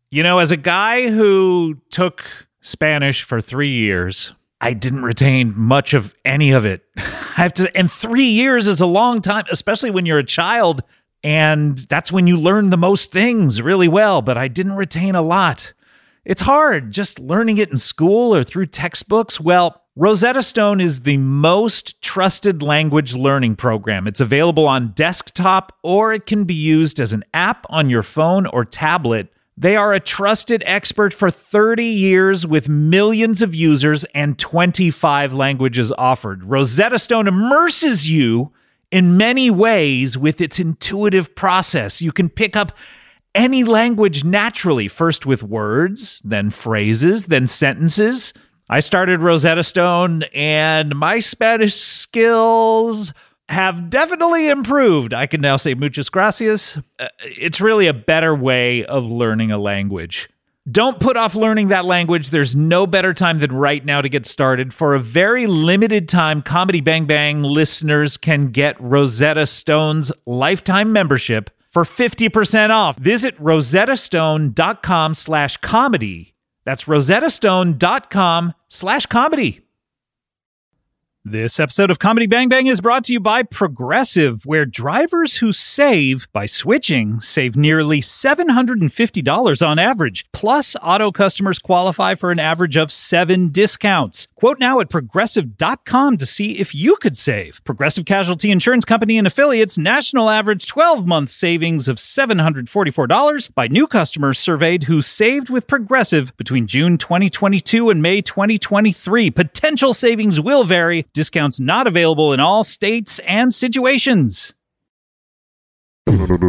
You know, as a guy who took Spanish for 3 years, I didn't retain much of any of it. And 3 years is a long time, especially when you're a child, and that's when you learn the most things really well, but I didn't retain a lot. It's hard just learning it in school or through textbooks. Well, Rosetta Stone is the most trusted language learning program. It's available on desktop, or it can be used as an app on your phone or tablet. They are a trusted expert for 30 years with millions of users and 25 languages offered. Rosetta Stone immerses you in many ways with its intuitive process. You can pick up any language naturally, first with words, then phrases, then sentences. I started Rosetta Stone, and my Spanish skills have definitely improved. I can now say muchas gracias. It's really a better way of learning a language. Don't put off learning that language. There's no better time than right now to get started. For a very limited time, Comedy Bang Bang listeners can get Rosetta Stone's lifetime membership for 50% off. Visit rosettastone.com/comedy. That's rosettastone.com/comedy. This episode of Comedy Bang Bang is brought to you by Progressive, where drivers who save by switching save nearly $750 on average. Plus, auto customers qualify for an average of 7 discounts. Quote now at Progressive.com to see if you could save. Progressive Casualty Insurance Company and Affiliates national average 12-month savings of $744 by new customers surveyed who saved with Progressive between June 2022 and May 2023. Potential savings will vary. Discounts not available in all states and situations. Comedy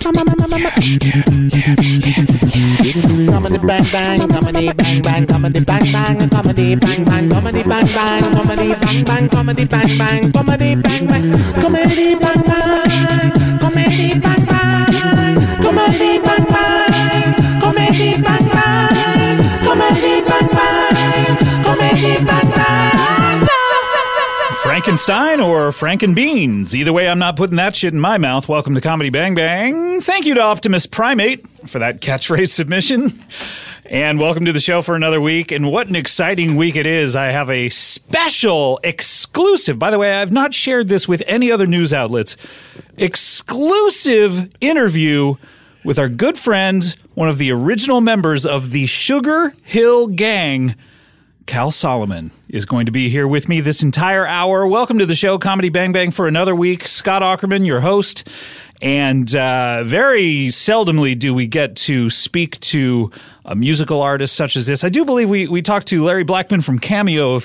bang bang, comedy bang bang, comedy bang bang, comedy bang bang, comedy bang bang, comedy bang bang, comedy bang bang, comedy bang bang, comedy bang bang, comedy bang bang, comedy bang bang, comedy bang bang, comedy bang bang, comedy bang bang. Frankenstein or Frankenbeans. Either way, I'm not putting that shit in my mouth. Welcome to Comedy Bang Bang. Thank you to Optimus Primate for that catchphrase submission. And welcome to the show for another week. And what an exciting week it is. I have a special, exclusive, by the way, I've not shared this with any other news outlets, exclusive interview with our good friend, one of the original members of the Sugar Hill Gang, Cal Solomon, is going to be here with me this entire hour. Welcome to the show, Comedy Bang Bang, for another week. Scott Aukerman, your host. And very seldomly do we get to speak to a musical artist such as this. I do believe we talked to Larry Blackman from Cameo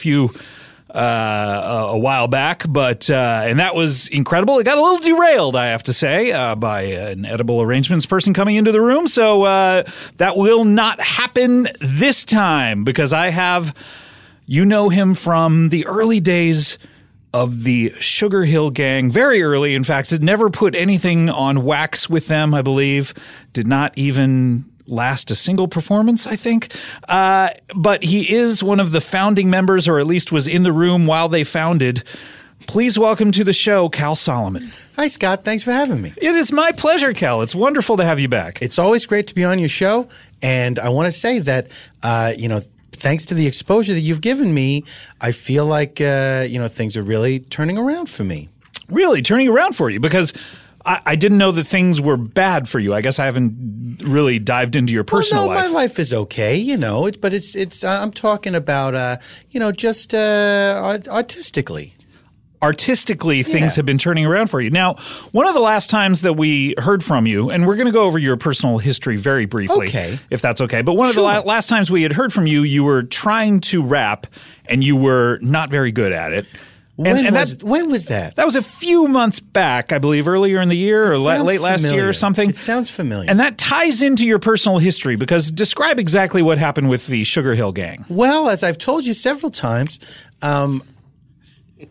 a while back, but and that was incredible. It got a little derailed, I have to say, by an edible arrangements person coming into the room. So that will not happen this time, because I have, you know him from the early days of the Sugar Hill Gang, very early. In fact, had never put anything on wax with them, I believe. Did not even last a single performance, I think. But he is one of the founding members, or at least was in the room while they founded. Please welcome to the show, Cal Solomon. Hi, Scott. Thanks for having me. It is my pleasure, Cal. It's wonderful to have you back. It's always great to be on your show. And I want to say that, thanks to the exposure that you've given me, I feel like, things are really turning around for me. Really turning around for you? Because I didn't know that things were bad for you. I guess I haven't really dived into your personal life. My life is okay, but it's I'm talking about, just artistically. Artistically, things have been turning around for you. Now, one of the last times that we heard from you, and we're going to go over your personal history very briefly, if that's okay. But one of the last times we had heard from you, you were trying to rap, and you were not very good at it. When was that? That was a few months back, I believe, earlier in the year or late last year or something. It sounds familiar. And that ties into your personal history, because describe exactly what happened with the Sugar Hill Gang. Well, as I've told you several times,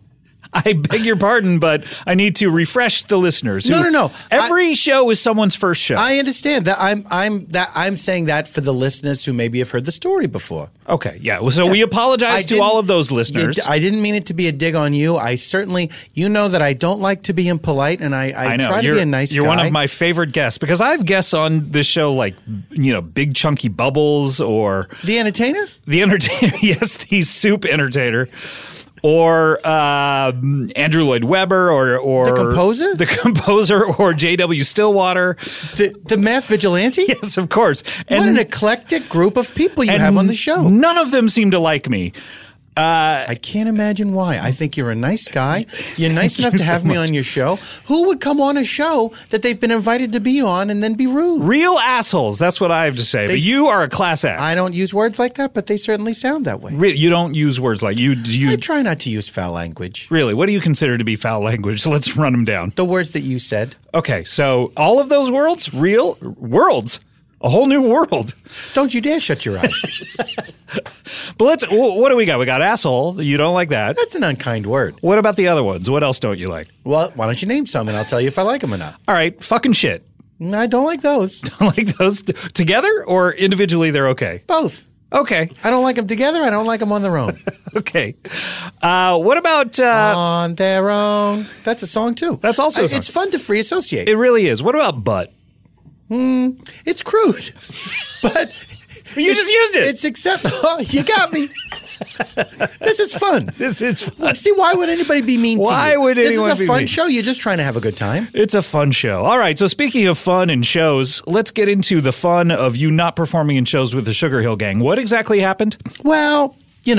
I beg your pardon, but I need to refresh the listeners. No. Every show is someone's first show. I understand that. I'm saying that for the listeners who maybe have heard the story before. Okay, yeah. So we apologize to all of those listeners. I didn't mean it to be a dig on you. I certainly, that I don't like to be impolite, and I try to be a nice guy. You're one of my favorite guests because I have guests on this show like, Big Chunky Bubbles or The Entertainer. Yes, the Soup Entertainer. Or Andrew Lloyd Webber, or the composer, or J.W. Stillwater, the mass vigilante. Yes, of course. And what an eclectic group of people you have on the show. None of them seem to like me. I can't imagine why. I think you're a nice guy. You're nice enough to have me on your show. Who would come on a show that they've been invited to be on and then be rude? Real assholes. That's what I have to say. But you are a class act. I don't use words like that, but they certainly sound that way. You don't use words like you. I try not to use foul language. Really? What do you consider to be foul language? Let's run them down. The words that you said. Okay, so all of those words, real worlds. A whole new world. Don't you dare shut your eyes. But what do we got? We got asshole. You don't like that. That's an unkind word. What about the other ones? What else don't you like? Well, why don't you name some and I'll tell you if I like them or not. All right. Fucking shit. I don't like those. Don't like those together or individually they're okay? Both. Okay. I don't like them together. I don't like them on their own. Okay. What about... on their own. That's a song too. That's also a song. It's fun to free associate. It really is. What about butt? It's crude, but you just used it. It's acceptable. Oh, you got me. This is fun. This is fun. See, why would anybody be mean to you? Why would anyone be mean? This is a fun show. You're just trying to have a good time. It's a fun show. All right. So speaking of fun and shows, let's get into the fun of you not performing in shows with the Sugar Hill Gang. What exactly happened? Well,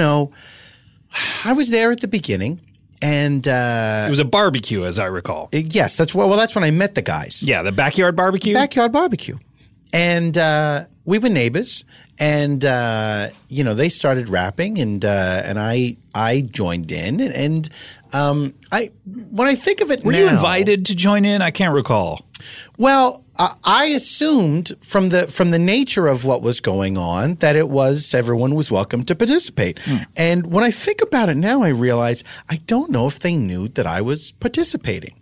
I was there at the beginning. And it was a barbecue, as I recall. Yes, that's when I met the guys. Yeah, the backyard barbecue. Backyard barbecue, and we were neighbors. And they started rapping, and I joined in. And when I think of it, were you invited to join in? I can't recall. Well, I assumed from the nature of what was going on that everyone was welcome to participate. And when I think about it now, I realize I don't know if they knew that I was participating.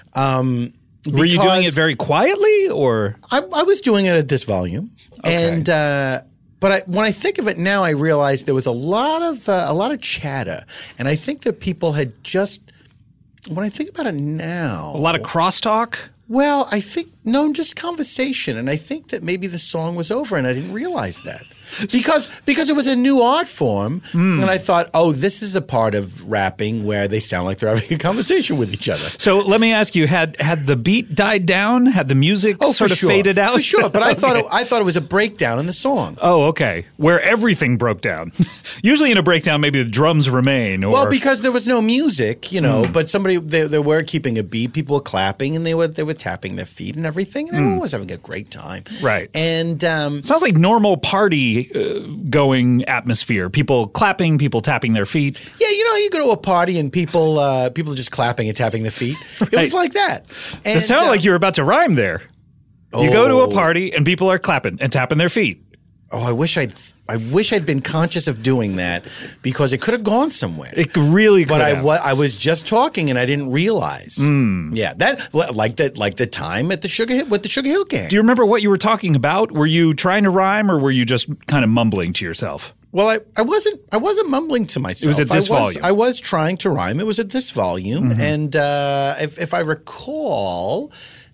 Were you doing it very quietly, or I was doing it at this volume, okay. And but when I think of it now, I realize there was a lot of chatter, and I think that people had just. When I think about it now, a lot of crosstalk. Well, I think just conversation, and I think that maybe the song was over, and I didn't realize that because it was a new art form, and I thought, oh, this is a part of rapping where they sound like they're having a conversation with each other. So let me ask you: had the beat died down? Had the music sort of faded out? For sure, but I thought it was a breakdown in the song. Oh, okay, where everything broke down. Usually in a breakdown, maybe the drums remain. Well, because there was no music, but they were keeping a beat. People were clapping, and they were tapping their feet and everything, and everyone was having a great time. Right. And sounds like normal party going atmosphere. People clapping, people tapping their feet. Yeah, you go to a party and people are just clapping and tapping their feet. Right. It was like that. And, it sounded like you were about to rhyme there. You go to a party and people are clapping and tapping their feet. Oh, I wish I'd been conscious of doing that because it could have gone somewhere. It really could have. But I was just talking and I didn't realize. Yeah, like the time at the Sugar Hill Gang. Do you remember what you were talking about? Were you trying to rhyme or were you just kind of mumbling to yourself? Well, I wasn't mumbling to myself. It was at this volume. I was trying to rhyme. It was at this volume, and if I recall.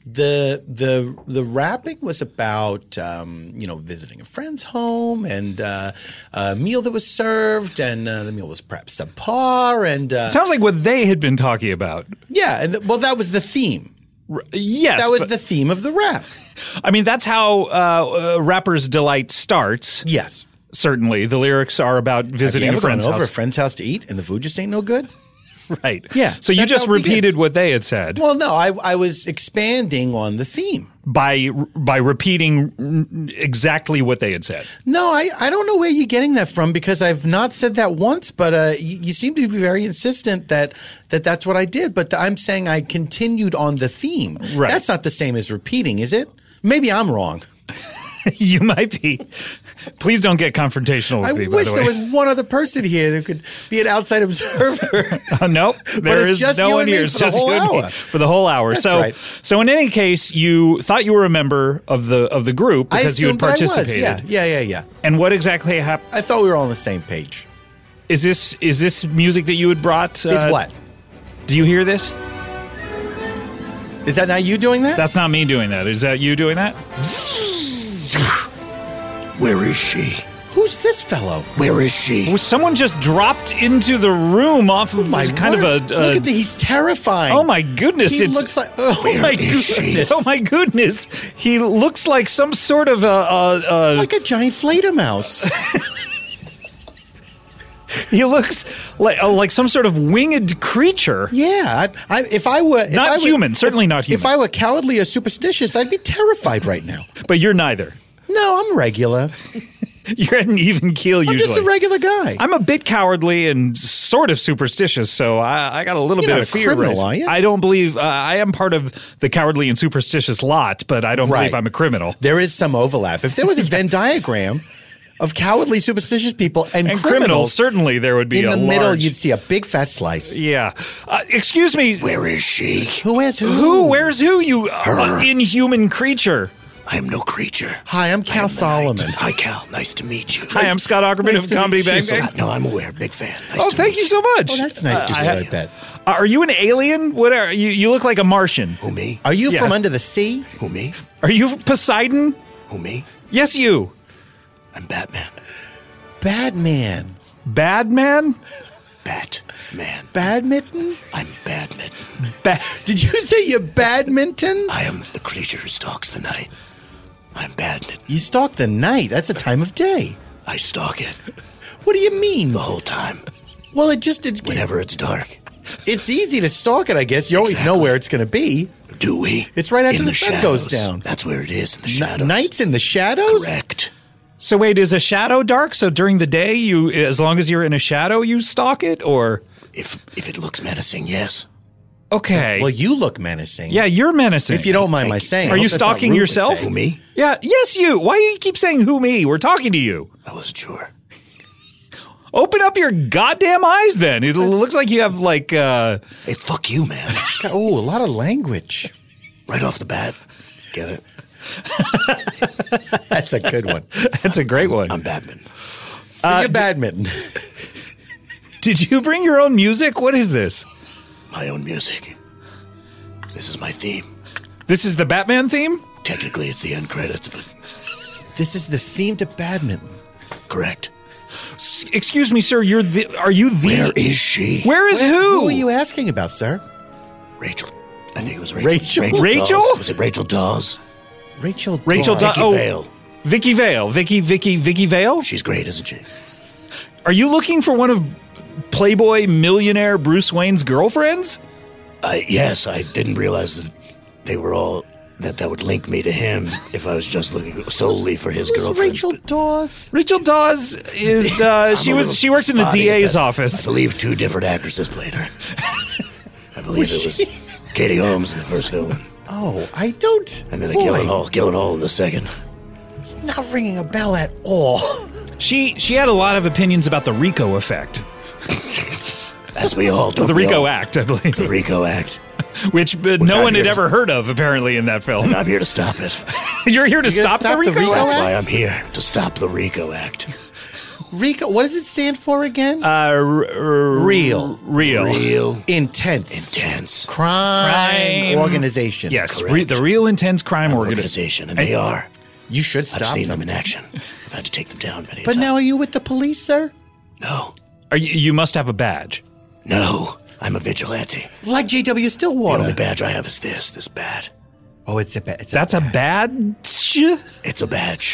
The rapping was about visiting a friend's home and a meal that was served, and the meal was perhaps subpar. And sounds like what they had been talking about. Yeah, and that was the theme. Yes, that was the theme of the rap. I mean, that's how Rapper's Delight starts. Yes, certainly. The lyrics are about visiting a friend's house. Over a friend's house to eat, and the food just ain't no good. Right. Yeah. So you just repeated what they had said. Well, no, I was expanding on the theme. By repeating exactly what they had said. No, I don't know where you're getting that from because I've not said that once, but you seem to be very insistent that that's what I did. But I'm saying I continued on the theme. Right. That's not the same as repeating, is it? Maybe I'm wrong. You might be. Please don't get confrontational with I me, by wish the there way. was one other person here that could be an outside observer. Nope, there it's is just no you one and me here. It's for the just whole you and me hour. for the whole hour. That's so, right. so in any case, you thought you were a member of the group I because you had assumed that I participated. was. Yeah. And what exactly happened? I thought we were all on the same page. Is this music that you had brought? Is what? Do you hear this? Is that not you doing that? That's not me doing that. Is that you doing that? Where is she? Who's this fellow? Where is she? Was someone just dropped into the room off of My kind word. of a? Look at he's terrifying. Oh my goodness! He it's, looks like. Oh Where my is she? goodness. Oh my goodness! He looks like some sort of a Like a giant fledermaus. he looks like some sort of winged creature. Yeah, if I were if Not I were- human, certainly not human. If I were cowardly or superstitious, I'd be terrified right now. But you're neither. No, I'm regular. You're at an even keel I'm usually. just a regular guy. I'm a bit cowardly and sort of superstitious, so I got a little You're bit not of a fear. criminal, raised. are you? I don't believe I am part of the cowardly and superstitious lot, but I don't Right. believe I'm a criminal. There is some overlap. If there was a Venn diagram of cowardly, superstitious people and criminals, certainly there would be in a the middle, large- you'd see a big fat slice. Yeah. Excuse me. Where is she? Who is who? Who? Where's who? You Her. inhuman creature. I am no creature. Hi, I'm I Cal am the Solomon. night. Hi, Cal. Nice to meet you. Hi, I'm Scott Aukerman nice of to Comedy meet you, Bang Bang. Scott. No, I'm aware. Big fan. Nice Oh, to thank meet you so much. Oh, that's nice to see. I bet. Are you an alien? What are you? You look like a Martian. Who, me? Are you Yeah. from under the sea? Who, me? Are you Poseidon? Who, me? Yes, you. I'm Batman. Badman. Badman? Batman. Badminton? I'm Badminton. Did you say you're badminton? I am the creature who stalks the night. I'm Badminton. You stalk the night. That's a time of day. I stalk it What do you mean? the whole time. Well, it Whenever it's dark. it's easy to stalk it, I guess. You always know Exactly. where it's going to be. Do we? It's right after in the sun goes shadows. down. That's where it is, in the shadows. Nights in the shadows? Correct. So wait, is a shadow dark? So during the day, you, as long as you're in a shadow, you stalk it, or If it looks menacing, yes. okay? Well, you look menacing. yeah, you're menacing. If you don't mind my saying. I Are you hope that's not stalking rude to yourself? say. Who, me? Yeah, yes, you. Why do you keep saying "who me"? We're talking to you. I wasn't sure. Open up your goddamn eyes, then. It looks like you have like. Hey, fuck you, man. Oh, a lot of language. Right off the bat. Get it? That's a good one. That's a great one. I'm Batman. So you're badminton. Did you bring your own music? What is this? My own music. This is my theme. This is the Batman theme. Technically, it's the end credits, but This is the theme to badminton. correct. Excuse me, sir. Are you the? Where is she? Where is Who are you asking about, sir? Rachel. I think it was Rachel. Rachel? Rachel? Dawes. Was it Rachel Dawes? Rachel Rachel Dawes. Dawes. Oh. Vale. Vicky Vale. Vicky Vale. She's great, isn't she? Are you looking for one of Playboy millionaire Bruce Wayne's girlfriends? Yes, I didn't realize that they were all that would link me to him if I was just looking solely for his Who's girlfriend. Rachel Dawes? Rachel Dawes is she works in the DA's office. I believe two different actresses played her. I believe it was Katie Holmes in the first film, Oh, I don't. and then a Boy, Gyllenhaal in the second. not ringing a bell at all. She had a lot of opinions about the RICO effect. As we all do. The RICO Act, I believe. The RICO Act. Which no I'm one had here to- ever heard of, apparently, in that film. And I'm here to stop it. You're here to You're gonna stop the stop the RICO RICO Act? That's Act? why I'm here, to stop the RICO Act. RICO, what does it stand for again? Real. Real Intense. intense Crime organization. Yes, Correct. the Real Intense Crime organization, Organization. and they are. You should I've stop seen them them. in action. I've had to take them down many But times. now are you with the police, sir? No. You must have a badge. No. I'm a vigilante. Like J.W. The only Stillwater. badge I have is this badge. Oh, it's a badge. That's a badge? It's a badge.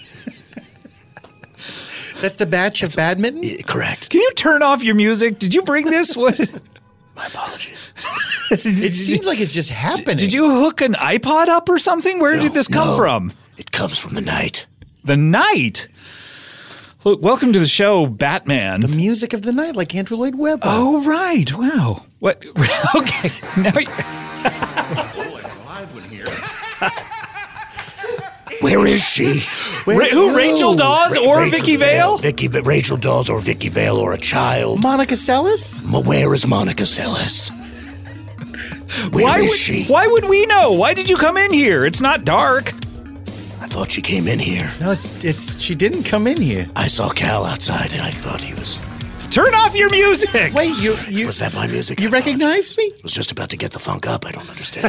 That's the badge of badminton? Correct. Can you turn off your music? Did you bring this? What? My apologies. It seems like it's just happening. Did you hook an iPod up or something? Where did this come No. from? It comes from the night. The night. Look, welcome to the show, Batman. The music of the night, like Andrew Lloyd Webber. Oh, right. Wow. What? Okay. Now Where is she? Who? Rachel Dawes or Vicky Vale? Rachel Dawes or Vicky Vale or a child. Monica Seles? Where is Monica Seles? Where is she? Why would we know? Why did you come in here? It's not dark. I thought she came in here. No, it's she didn't come in here. I saw Cal outside and I thought he was... Turn off your music. Wait, you Was that my music? you recognized me? I was just about to get the funk up. I don't understand.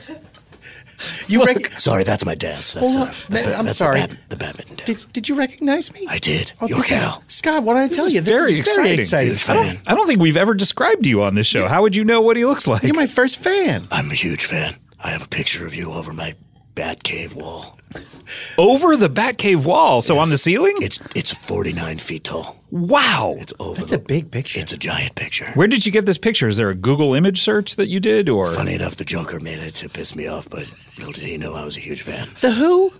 Sorry, that's my dance. That's, Hold on. I'm that's sorry. The badminton dance. Did you recognize me? I did. Oh, You're this is- Cal. Scott, what did I tell you? This very is very exciting. exciting. Huge I fan. don't think we've ever described you on this show. How would you know what he looks like? You're my first fan. I'm a huge fan. I have a picture of you over my Batcave wall. Over the Batcave wall, so on the ceiling? It's 49 feet tall. Wow. It's over. That's a big picture. It's a giant picture. Where did you get this picture? Is there a Google image search that you did, or Funny enough, the Joker made it to piss me off, but little did he know I was a huge fan. The Who?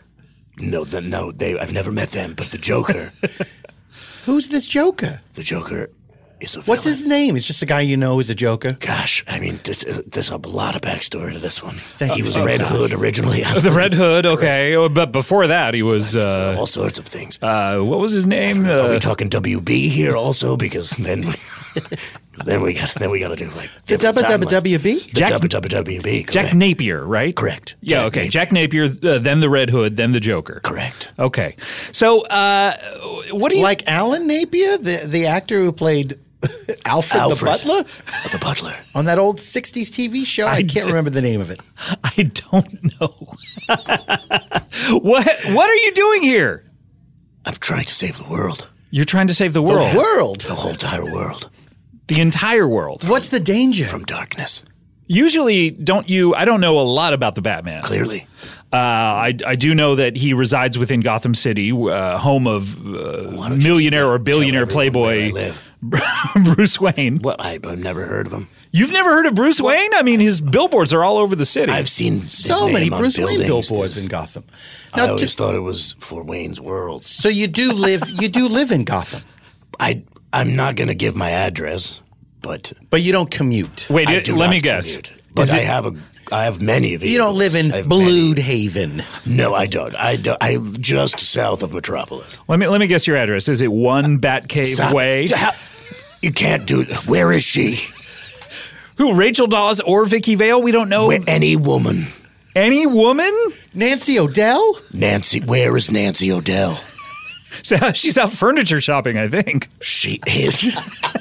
I've never met them, but the Joker, Who's this Joker? the Joker is a villain. What's his name? It's just a guy you know who's a Joker. Gosh, I mean, there's a lot of backstory to this one. Thank he you was so a Red much. Hood originally. the Red Hood? Okay, oh, but before that, he was All sorts of things. what was his name? Are we talking WB here also? Because then we got to do like The different timelines. WB? The WB. Correct. Jack Napier, right? Correct. Yeah. Jack Okay. Napier. Jack Napier, then the Red Hood, then the Joker. Correct. Okay. So, what do you Like Alan Napier, the actor who played Alfred the Butler The Butler. on that old 60s TV show? I can't remember the name of it. I don't know. What are you doing here? I'm trying to save the world. You're trying to save the world. The world? The whole entire world. The entire world. What's the danger? From darkness. Usually, I don't know a lot about the Batman. Clearly. I do know that he resides within Gotham City, home of Why don't you millionaire just or billionaire tell everyone where I playboy live? Bruce Wayne. Well, I've never heard of him. You've never heard of Bruce Wayne? I mean, his billboards are all over the city. I've seen so his many name on Bruce Wayne buildings. billboards in Gotham. I Now, always thought it was for Wayne's World. so you do live in Gotham, I'm not going to give my address, but but you don't commute. Wait, I do let not me guess. commute. But Is I it- have many vehicles. You don't live in I have Blue many. Haven. No, I don't. I'm just south of Metropolis. Let me guess your address. Is it 1 Batcave Stop Way? it. You can't do it. Where is she? Who? Rachel Dawes or Vicky Vale? We don't know Any woman. any woman. Nancy O'Dell? Nancy. Where is Nancy O'Dell? She's out furniture shopping, I think. She is.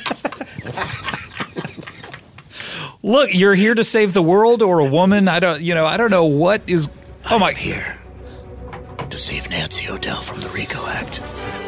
Look, you're here to save the world or a woman. I don't know what is. Oh my! I'm here to save Nancy O'Dell from the RICO Act.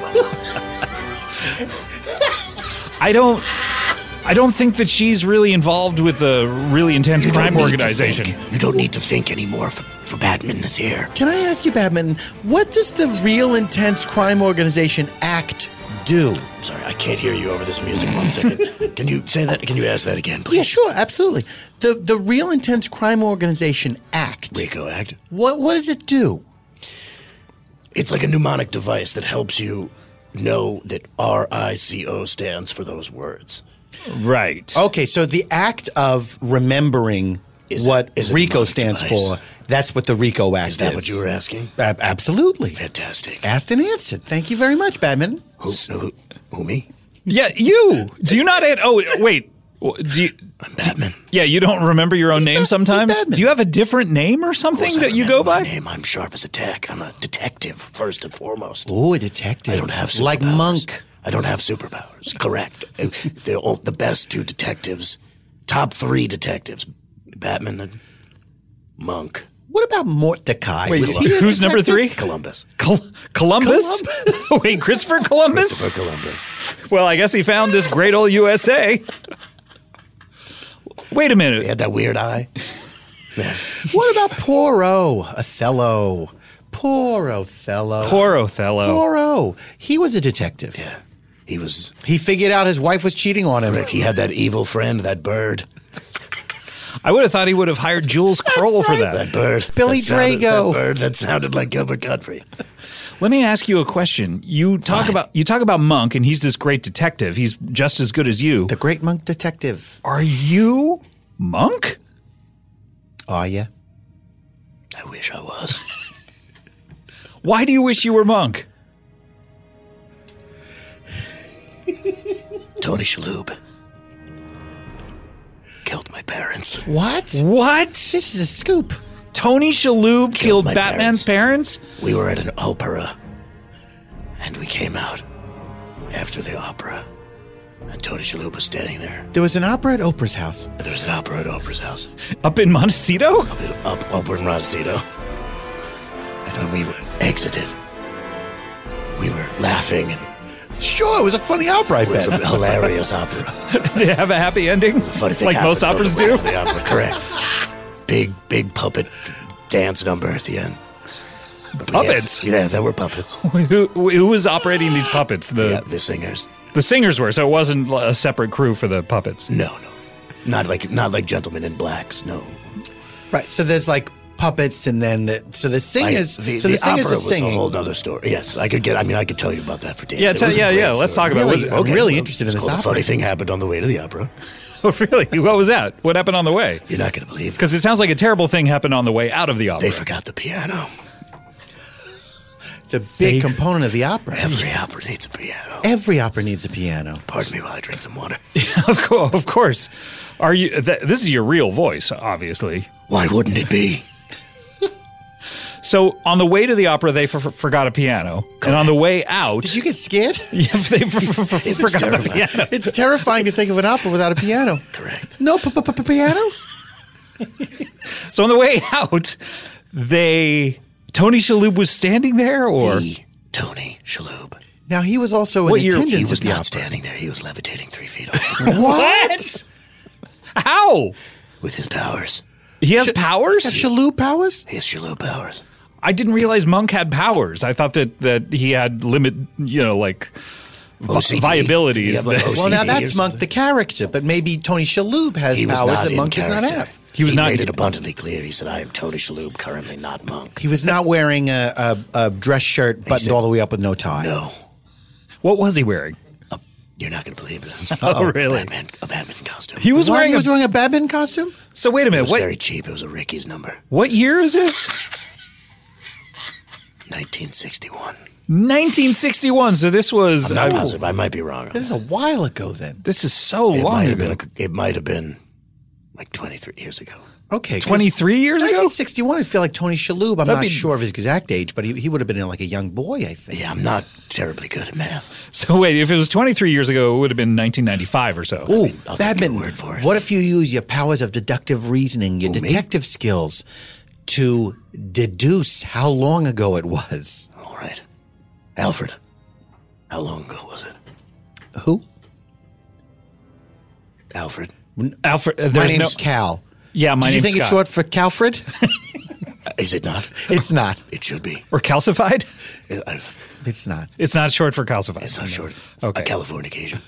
I don't think that she's really involved with a really intense You don't crime need to organization. think. You don't need to think anymore for Batman is here. Can I ask you, Batman, what does the Real Intense Crime Organization Act do? Sorry, I can't hear you over this music. 1 second. Can you say that? Can you ask that again, please? Yeah, sure, absolutely. The Real Intense Crime Organization Act. RICO Act. What does it do? It's like a mnemonic device that helps you know that RICO stands for those words. Right. Okay, so the act of remembering what is a RICO mnemonic stands device. for, that's what the RICO Act is. Is that what you were asking? Absolutely. Fantastic. Asked and answered. Thank you very much, Batman. Who me? Yeah, you. Do you not? Oh, wait. Do you? I'm Batman. Yeah, you don't remember your own name sometimes. Batman. Do you have a different name or something Of course I that you remember go my by? name. I'm sharp as a tack. I'm a detective first and foremost. Oh, a detective. I don't have superpowers. Like Monk. I don't have superpowers. Correct. They're all the best two detectives. Top 3 detectives. Batman and Monk. What about Mordecai? Wait, Was he a who's number detective? 3? Columbus. Columbus? Wait, Christopher Columbus? Christopher Columbus. Well, I guess he found this great old USA. Wait a He minute. had that weird eye. Yeah. What about Poirot? Othello. Poor Othello. Poor Othello. Poirot. He was a detective. Yeah. He was. He figured out his wife was cheating on him. He had that evil friend, that bird. I would have thought he would have hired Jules Kroll for that. That bird. Billy that sounded- Drago. That bird that sounded like Gilbert Gottfried. Let me ask you a question. You talk about Monk, and he's this great detective. He's just as good as you. The Great Monk Detective. Are you Monk? Oh, yeah. I wish I was. Why do you wish you were Monk? Tony Shalhoub killed my parents. What? What? This is a scoop. Tony Shalhoub killed my Batman's parents? We were at an opera, and we came out after the opera, and Tony Shalhoub was standing there. There was an opera at Oprah's house. There was an opera at Oprah's house. Up in Montecito? Up in Montecito. And when we exited, we were laughing, and Sure, it was a funny opera, I it was bet. a hilarious opera. Did it have a happy ending? The funny thing Like most happened operas after do? the opera, correct. Big puppet dance number at the end. Puppets? Yeah, there were puppets. Who was operating these puppets? Yeah, the singers. The singers were, so it wasn't a separate crew for the puppets. No. Not like Gentlemen in Blacks, no. Right, so there's like puppets and then the singers the singers opera are was singing. a whole other story. Yes, I could tell you about that for days. Yeah, It was a great let's story. talk about Really, it. I'm really interested in this The opera. funny thing happened on the way to the opera. Oh, really? What was that? What happened on the way? You're not going to believe it. Because it sounds like a terrible thing happened on the way out of the opera. They forgot the piano. It's a big component of the opera. Every opera needs a piano. Every opera needs a piano. Pardon me while I drink some water. Of course. Are you? This is your real voice, obviously. Why wouldn't it be? So on the way to the opera, they forgot a piano, and on the way out, Did you get scared? yeah, they forgot the terrifying. piano. It's terrifying to think of an opera without a piano. Correct. No piano? So on the way out, Tony Shalhoub was standing there, or The Tony Shalhoub. Now, he was also What in year? attendance He at was the not opera. standing there. He was levitating 3 feet off the ground What? how? with his powers. He has powers? Has Shalhoub powers? His Shalhoub powers. I didn't realize Monk had powers. I thought that he had like OCD. viabilities. You have, like, that- OCD. Well, now or that's Monk something. the character, but maybe Tony Shalhoub has He was powers not that in Monk does not character. have. He was not- made it abundantly clear. He said, "I am Tony Shalhoub, currently not Monk." He was not wearing a dress shirt buttoned said- all the way up with no tie. No, What was he wearing? you're not going to believe this. Oh, really? A Batman costume. He was Why, wearing he was wearing a Batman costume? So wait a It minute. was What very cheap. It was a Ricky's number. what year is this? 1961. 1961. So this was. I'm not positive. I might be wrong. This is a while ago then. This is so It long might have ago. been. It might have been like 23 years ago. Okay. 'cause 23 years ago? 1961, I feel like Tony Shalhoub, I'm That'd not be- sure of his exact age, but he would have been like a young boy, I think. Yeah, I'm not terribly good at math. So wait, if it was 23 years ago, it would have been 1995 or so. Ooh, I'll take Badminton. your word for it. What if you use your powers of deductive reasoning, your Who, me? detective skills, to deduce how long ago it was? All right, Alfred. How long ago was it? Who? Alfred. Alfred, My there's name's no. Cal. Yeah, my Did you name's think it's Scott. short for Calfred? Is it not? It's not. It should be. Or calcified? It's not. It's not short for calcified. It's not short. Okay. A Californication.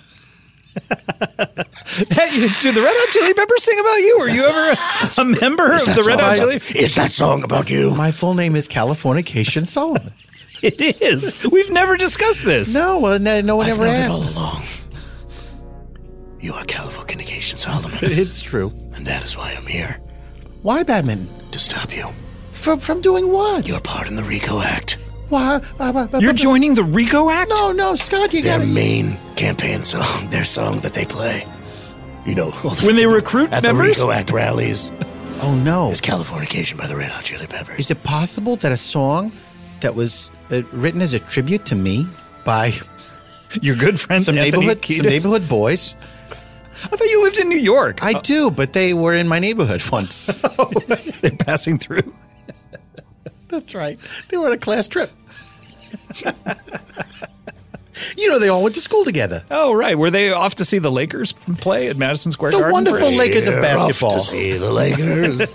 Hey, do the Red Hot Chili Peppers sing about you? Were you ever a member of the Red Hot Chili? Is that song about you? My full name is Californication Sullivan. It is. We've never discussed this. No, well, no one I've ever known it all asks. along. You are Californication Solomon, It's true. and that is why I'm here Why, Badminton? to stop you. From doing what? You're part in the RICO Act. Why? You're joining the RICO Act? No, Scott, you Their got it. main campaign song, their song that they play. You know, all the When they people recruit at members? the RICO Act rallies. Oh no! It's Californication by the Red Hot Chili Peppers. Is it possible that a song that was written as a tribute to me by Your good friends some Anthony neighborhood Kiedis? boys? I thought you lived in New York. I do, but they were in my neighborhood once. They're passing through. That's right. They were on a class trip. You know, they all went to school together. Oh, right. Were they off to see the Lakers play at Madison Square The Garden? wonderful Lakers of We're off basketball. to see the Lakers.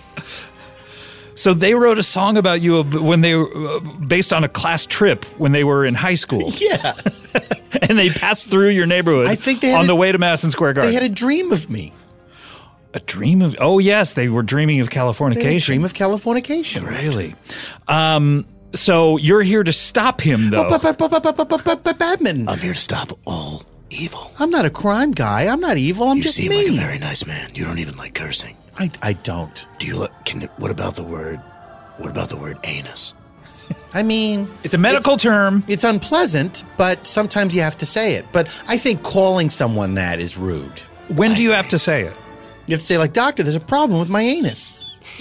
So they wrote a song about you when they were based on a class trip when they were in high school, Yeah, and they passed through your neighborhood. I think they had on a- the way to Madison Square Garden. they had a dream of me. a dream of. Oh yes, they were dreaming of They had a Californication. dream of Californication. Really. So you're here to stop him, though. But Badminton. I'm here to stop all evil. I'm not a crime guy. I'm not evil. I'm You just seem me. like a very nice man. You don't even like cursing. I don't. Do you? What about the word? What about the word anus? I mean, It's a medical term. It's unpleasant, but sometimes you have to say it. But I think calling someone that is rude. When do you have to say it? You have to say, like, doctor, there's a problem with my anus.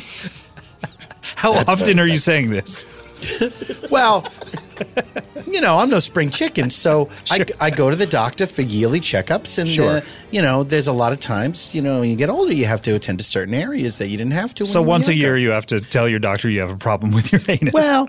How often are you saying this? Well, I'm no spring chicken, so Sure. I go to the doctor for yearly checkups, and Sure. there's a lot of times, when you get older, you have to attend to certain areas that you didn't have to. When So you were once a younger. year, you have to tell your doctor you have a problem with your anus. Well,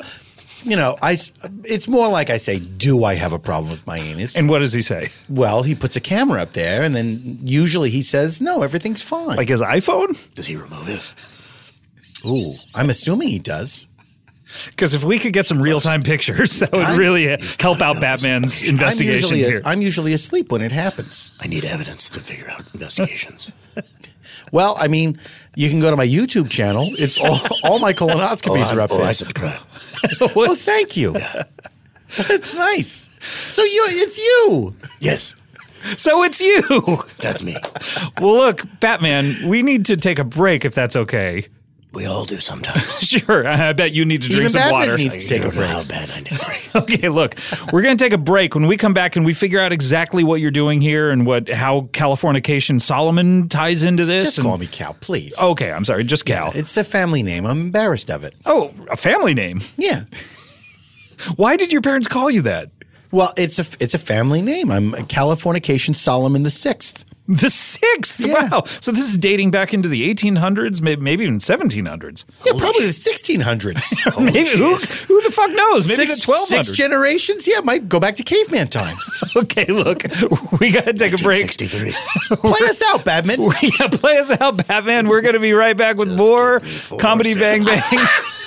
it's more like I say, do I have a problem with my anus? And what does he say? Well, he puts a camera up there, and then usually he says, no, everything's fine. Like his iPhone? Does he remove it? Ooh, I'm assuming he does. Because if we could get some real-time pictures, that would really help out Batman's investigation here. I'm usually asleep when it happens. I need evidence to figure out investigations. Well, I mean, you can go to my YouTube channel. It's all my colonoscopies are up there. I subscribe. Oh, thank you. That's nice. So it's you. Yes, So it's you. that's me. Well, look, Batman, we need to take a break if that's okay. We all do sometimes. Sure, I bet you need to drink Even some Batman water. needs to take a You don't know break. how bad I need a break. Okay, look, we're going to take a break. When we come back and we figure out exactly what you're doing here and how Californication Solomon ties into this. Just call me Cal, please. Okay, I'm sorry, just Cal. It's a family name. I'm embarrassed of it. Oh, a family name. Yeah. Why did your parents call you that? Well, it's a family name. I'm Californication Solomon the Sixth. The 6th? Yeah. Wow. So this is dating back into the 1800s, maybe even 1700s. Yeah, probably the 1600s. Maybe who the fuck knows? Maybe the 1200s. Six generations? Yeah, might go back to caveman times. Okay, look, we got to take a break. 63. Play us out, Batman. Yeah, play us out, Batman. We're going to be right back with more give me 4 Comedy Bang Bang.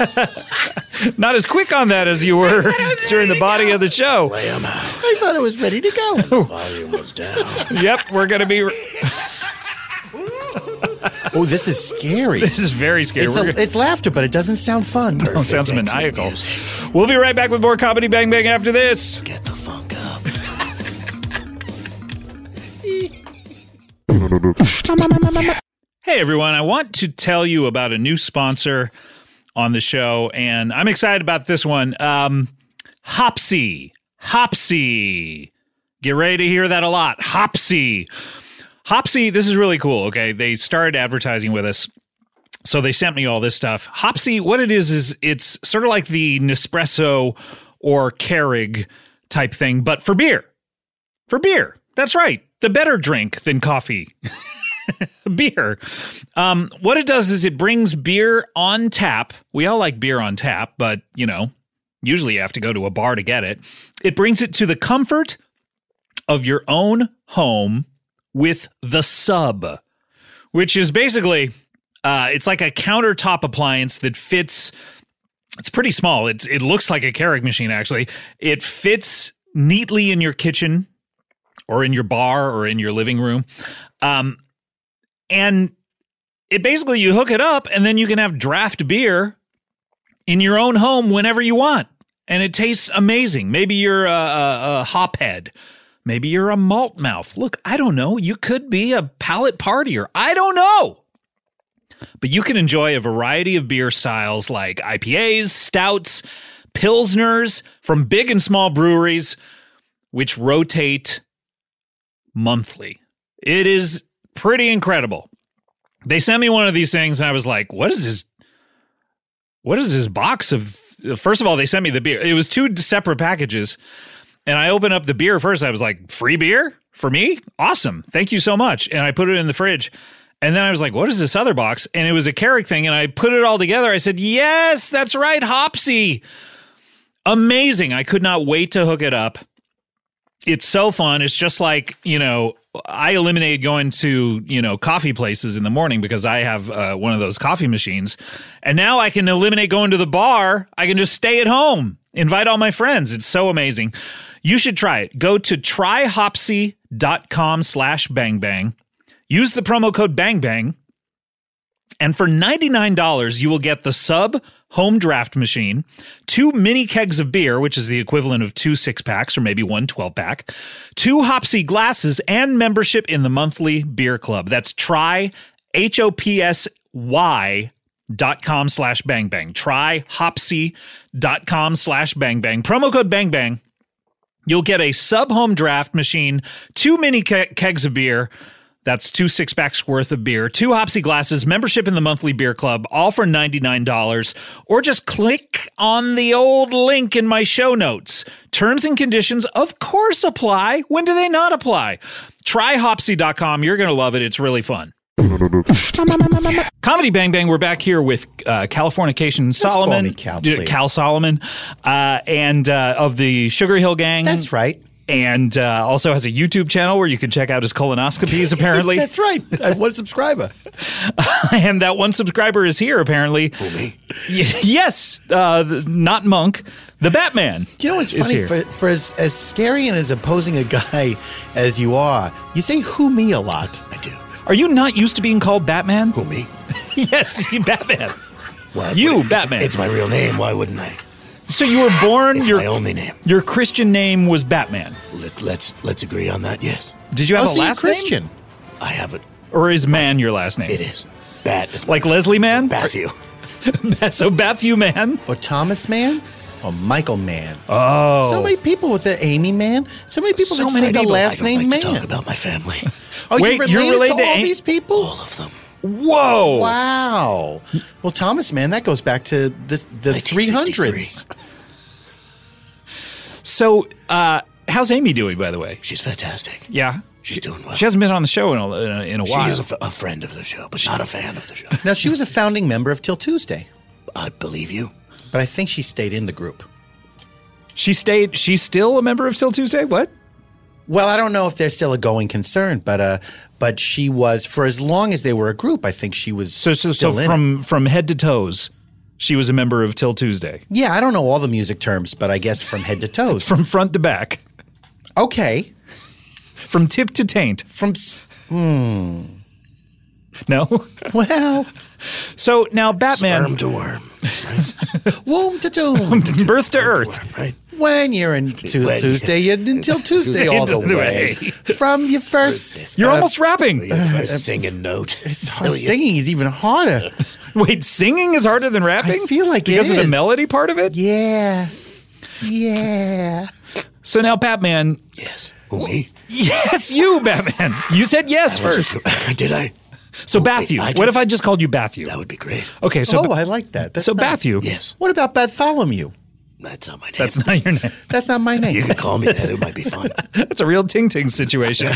Not as quick on that as you were during the body of the show. Lay 'em out. I thought it was ready to go. Volume was down. Yep, we're going to be. Oh, this is scary. This is very scary. It's laughter, but it doesn't sound fun. Oh, it sounds Perfect exit maniacal. music. We'll be right back with more Comedy Bang Bang after this. Get the funk up. Hey, everyone. I want to tell you about a new sponsor on the show, and I'm excited about this one. Hopsy. Hopsy. Get ready to hear that a lot. Hopsy. Hopsy, this is really cool, okay? They started advertising with us, so they sent me all this stuff. Hopsy, what it is it's sort of like the Nespresso or Keurig type thing, but for beer. For beer. That's right. The better drink than coffee. Beer. What it does is it brings beer on tap. We all like beer on tap, but, usually you have to go to a bar to get it. It brings it to the comfort of your own home with the Sub, which is basically, it's like a countertop appliance that fits. It's pretty small. It looks like a Keurig machine, actually. It fits neatly in your kitchen or in your bar or in your living room. And it basically, you hook it up and then you can have draft beer in your own home whenever you want. And it tastes amazing. Maybe you're a hop head. Maybe you're a malt mouth. Look, I don't know. You could be a palate partier. I don't know. But you can enjoy a variety of beer styles like IPAs, stouts, pilsners from big and small breweries, which rotate monthly. It is pretty incredible. They sent me one of these things and I was like, what is this box of... First of all, they sent me the beer. It was 2 separate packages. And I opened up the beer first. I was like, free beer for me? Awesome. Thank you so much. And I put it in the fridge. And then I was like, what is this other box? And it was a Keurig thing. And I put it all together. I said, yes, that's right. Hopsy. Amazing. I could not wait to hook it up. It's so fun. It's just like, I eliminated going to, coffee places in the morning because I have one of those coffee machines. And now I can eliminate going to the bar. I can just stay at home, invite all my friends. It's so amazing. You should try it. Go to tryhopsy.com/bangbang. Use the promo code BANGBANG. And for $99, you will get the Sub home draft machine, 2 mini kegs of beer, which is the equivalent of 2 6-packs or maybe 1 12-pack, 2 Hopsy glasses, and membership in the monthly beer club. That's try, HOPSY, tryhopsy.com/bangbang. Tryhopsy.com/bangbang. Promo code bangbang. You'll get a sub-home draft machine, 2 mini kegs of beer. That's 2 6-packs worth of beer, 2 Hopsy glasses, membership in the monthly beer club, all for $99. Or just click on the old link in my show notes. Terms and conditions, of course, apply. When do they not apply? Tryhopsy.com. You're going to love it. It's really fun. Comedy Bang Bang. We're back here with Californication Solomon, call me Cal, please. Cal Solomon, and of the Sugar Hill Gang. That's right. And also has a YouTube channel where you can check out his colonoscopies, apparently. That's right. I have one subscriber. And that one subscriber is here, apparently. Who, me? Yes, not Monk. The Batman. You know what's funny? For as scary and as opposing a guy as you are, you say "who me" a lot. I do. Are you not used to being called Batman? Who, me? Yes, you Batman. Well, Batman. It's my real name. Why wouldn't I? So you were born. It's my only name. Your Christian name was Batman. Let's agree on that. Yes. Did you have a so last you're Christian? name? I have it. Or is Man your last name? It is. Bat is like Leslie Mann? Matthew. So Matthew Mann? Or Thomas Mann? Or Michael Mann? Oh. So many people with the Amy Mann. So many people So that many say the people. last I don't name like to Mann. talk about my family. Oh, Wait, you're related to all to these people? All of them. Whoa. Wow. Well, Thomas Mann, that goes back to the 1963. 300s. So, how's Amy doing, by the way? She's fantastic. Yeah. She's doing well. She hasn't been on the show in a while. She is a friend of the show, but not a fan of the show. Now, she was a founding member of Till Tuesday, I believe you. but I think she stayed in the group. She's still a member of Till Tuesday? What? Well, I don't know if they're still a going concern, but she was, for as long as they were a group, I think she was So still in it. from head to toes, she was a member of Till Tuesday. Yeah, I don't know all the music terms, but I guess from head to toes. From front to back. Okay. From tip to taint. No? Well, So now Batman, Sperm to worm. womb to tomb. birth to earth. Right? When you're in Tuesday, you're until Tuesday all the way. From your first... You're almost rapping. A singing note. Singing is even harder. Wait, singing is harder than rapping? I feel like it because of the is. melody part of it? Yeah. Yeah. So now Batman, Yes. Who, me? yes, you, Batman. You said yes first. Did I? So Wait, Bathu. I What did- if I just called you Bathu? That would be great. Okay, so Oh, I like that. That's so nice. Bathu. Yes. What about Bartholomew? That's not my name. That's not your name. That's not my You name. can call me that. It might be fun. That's a real ting ting situation.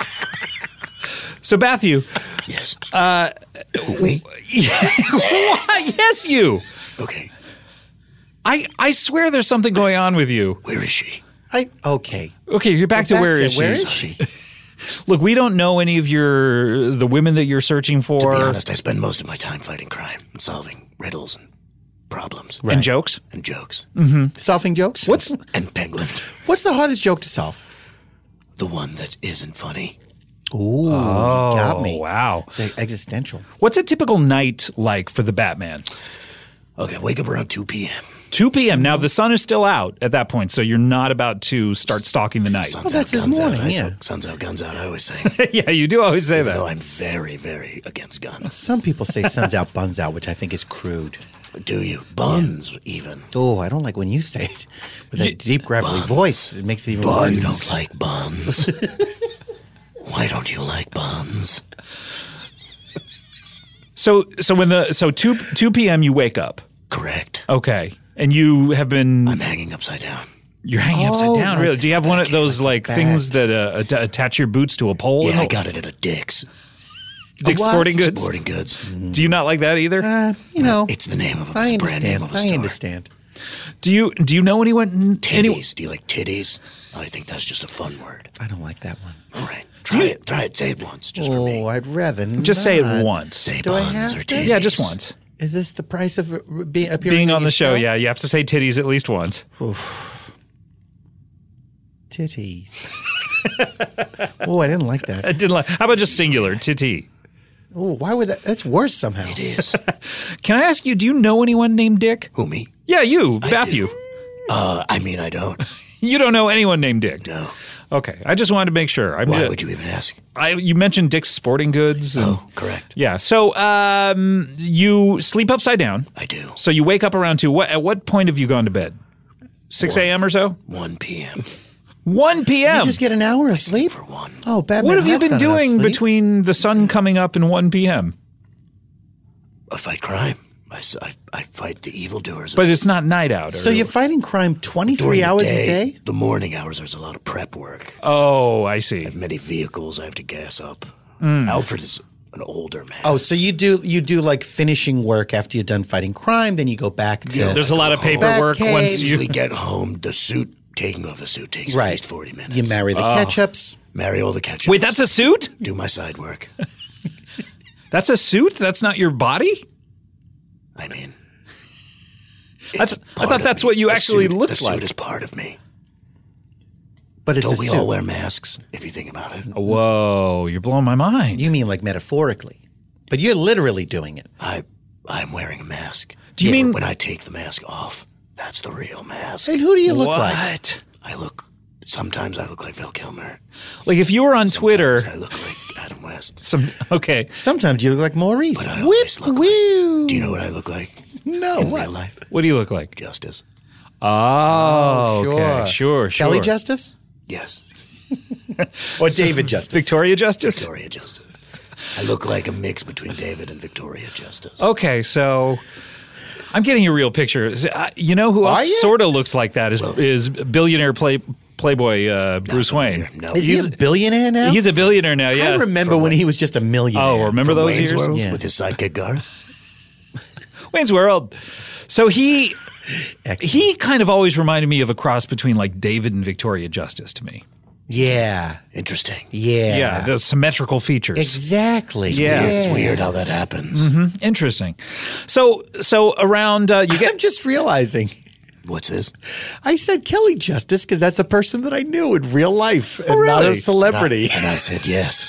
So Bathu, Yes. Who, me? why? Yes, you. Okay. I swear there's something going on with you. Where is she? Okay. Okay, you're back to where is she? Where is she? Look, we don't know any of the women that you're searching for. To be honest, I spend most of my time fighting crime and solving riddles and problems and jokes. and jokes Solving jokes? and penguins. What's the hardest joke to solve? The one that isn't funny. Ooh, you got me. Wow. It's like existential. What's a typical night like for the Batman? Okay, wake up around 2 p.m. 2 p.m. Now the sun is still out at that point, so you're not about to start stalking the night. Sun's that's out, his guns morning, out. yeah. Sun's out, guns out. I always say. Yeah, you do always say Even though that. I'm very, very against guns. Some people say sun's out, buns out, which I think is crude. Do you? Buns, even. Oh, I don't like when you say it with that deep, gravelly voice. It makes it even Why worse. you don't like buns? Why don't you like buns? So 2 p.m. you wake up. Correct. Okay. And you have been I'm hanging upside down. you're hanging upside down, like- really. Do you have one of those like bat. things that attach your boots to a pole? Yeah, I got it at a Dick's. Dick's what? Sporting Goods. Sporting Goods. Do you not like that either? You know, It's the name of a I brand name understand. of a I store. understand. Do you know anyone? Titties. Do you like titties? I think that's just a fun word. I don't like that one. All right. Try it. Try it. Say it once, just for me. Oh, I'd rather Just say not. it once. Say Do I buns have or to? titties. Yeah, just once. Is this the price of appearing Being on your the show, yeah, you have to say titties at least once. Titties. Oh, I didn't like that. I didn't like. How about just singular titty? Oh, why would that? That's worse somehow. It is. Can I ask you? Do you know anyone named Dick? Who, me? Yeah, you, Matthew. I mean, I don't. You don't know anyone named Dick? No. Okay, I just wanted to make sure. Why would you even ask? You mentioned Dick's Sporting Goods. And, correct. Yeah, so you sleep upside down. I do. So you wake up around 2. At what point have you gone to bed? 6 a.m. or so? 1 p.m. 1 p.m.? You just get an hour of sleep? For one. Oh, Batman. What have you that's been not enough doing sleep. between the sun coming up and 1 p.m.? I fight crime. I fight the evildoers. But it's not night out. So you're fighting crime 23 During the hours day, a day? The morning hours, there's a lot of prep work. Oh, I see. I have many vehicles I have to gas up. Mm. Alfred is an older man. Oh, so you do like finishing work after you're done fighting crime, then you go back to There's a lot of paperwork Batcave. once you usually get home. Taking off the suit takes at right. least 40 minutes. You marry the ketchups. Marry all the ketchup. Wait, that's a suit? Do my side work. That's a suit? That's not your body? I mean, I thought that's what you actually looked the like. suit is part of me. But it's Don't a we suit. all wear masks, if you think about it? Whoa, you're blowing my mind. You mean like metaphorically. But you're literally doing it. I'm wearing a mask. Do you mean- when I take the mask off, that's the real mask. And who do you look what? like? Sometimes I look like Val Kilmer. Like if you were on Twitter, Sometimes I look like Adam West. okay. Sometimes you look like Maurice. But I always look woo. Do you know what I look like No, in what? real life? What do you look like? Justice. Oh, okay. Sure. Kelly Justice? Yes. Or David Justice? Victoria Justice? Victoria Justice. I look like a mix between David and Victoria Justice. Okay, so I'm getting a real picture. You know who Are else you? sort of looks like that is billionaire Playboy Bruce Wayne. No. Is he a billionaire now? He's a billionaire now, yeah. I remember when he was just a millionaire. Oh, remember From those Wayne's years? World Yeah. with his sidekick Garth. Wayne's World. So he Excellent. kind of always reminded me of a cross between like David and Victoria Justice to me. Yeah. Interesting. Yeah. Yeah, those symmetrical features. Exactly. Yeah. It's weird how that happens. Interesting. So around you I'm get just realizing. What's this? I said Kelly Justice because that's a person that I knew in real life and not really? a celebrity. And I said yes.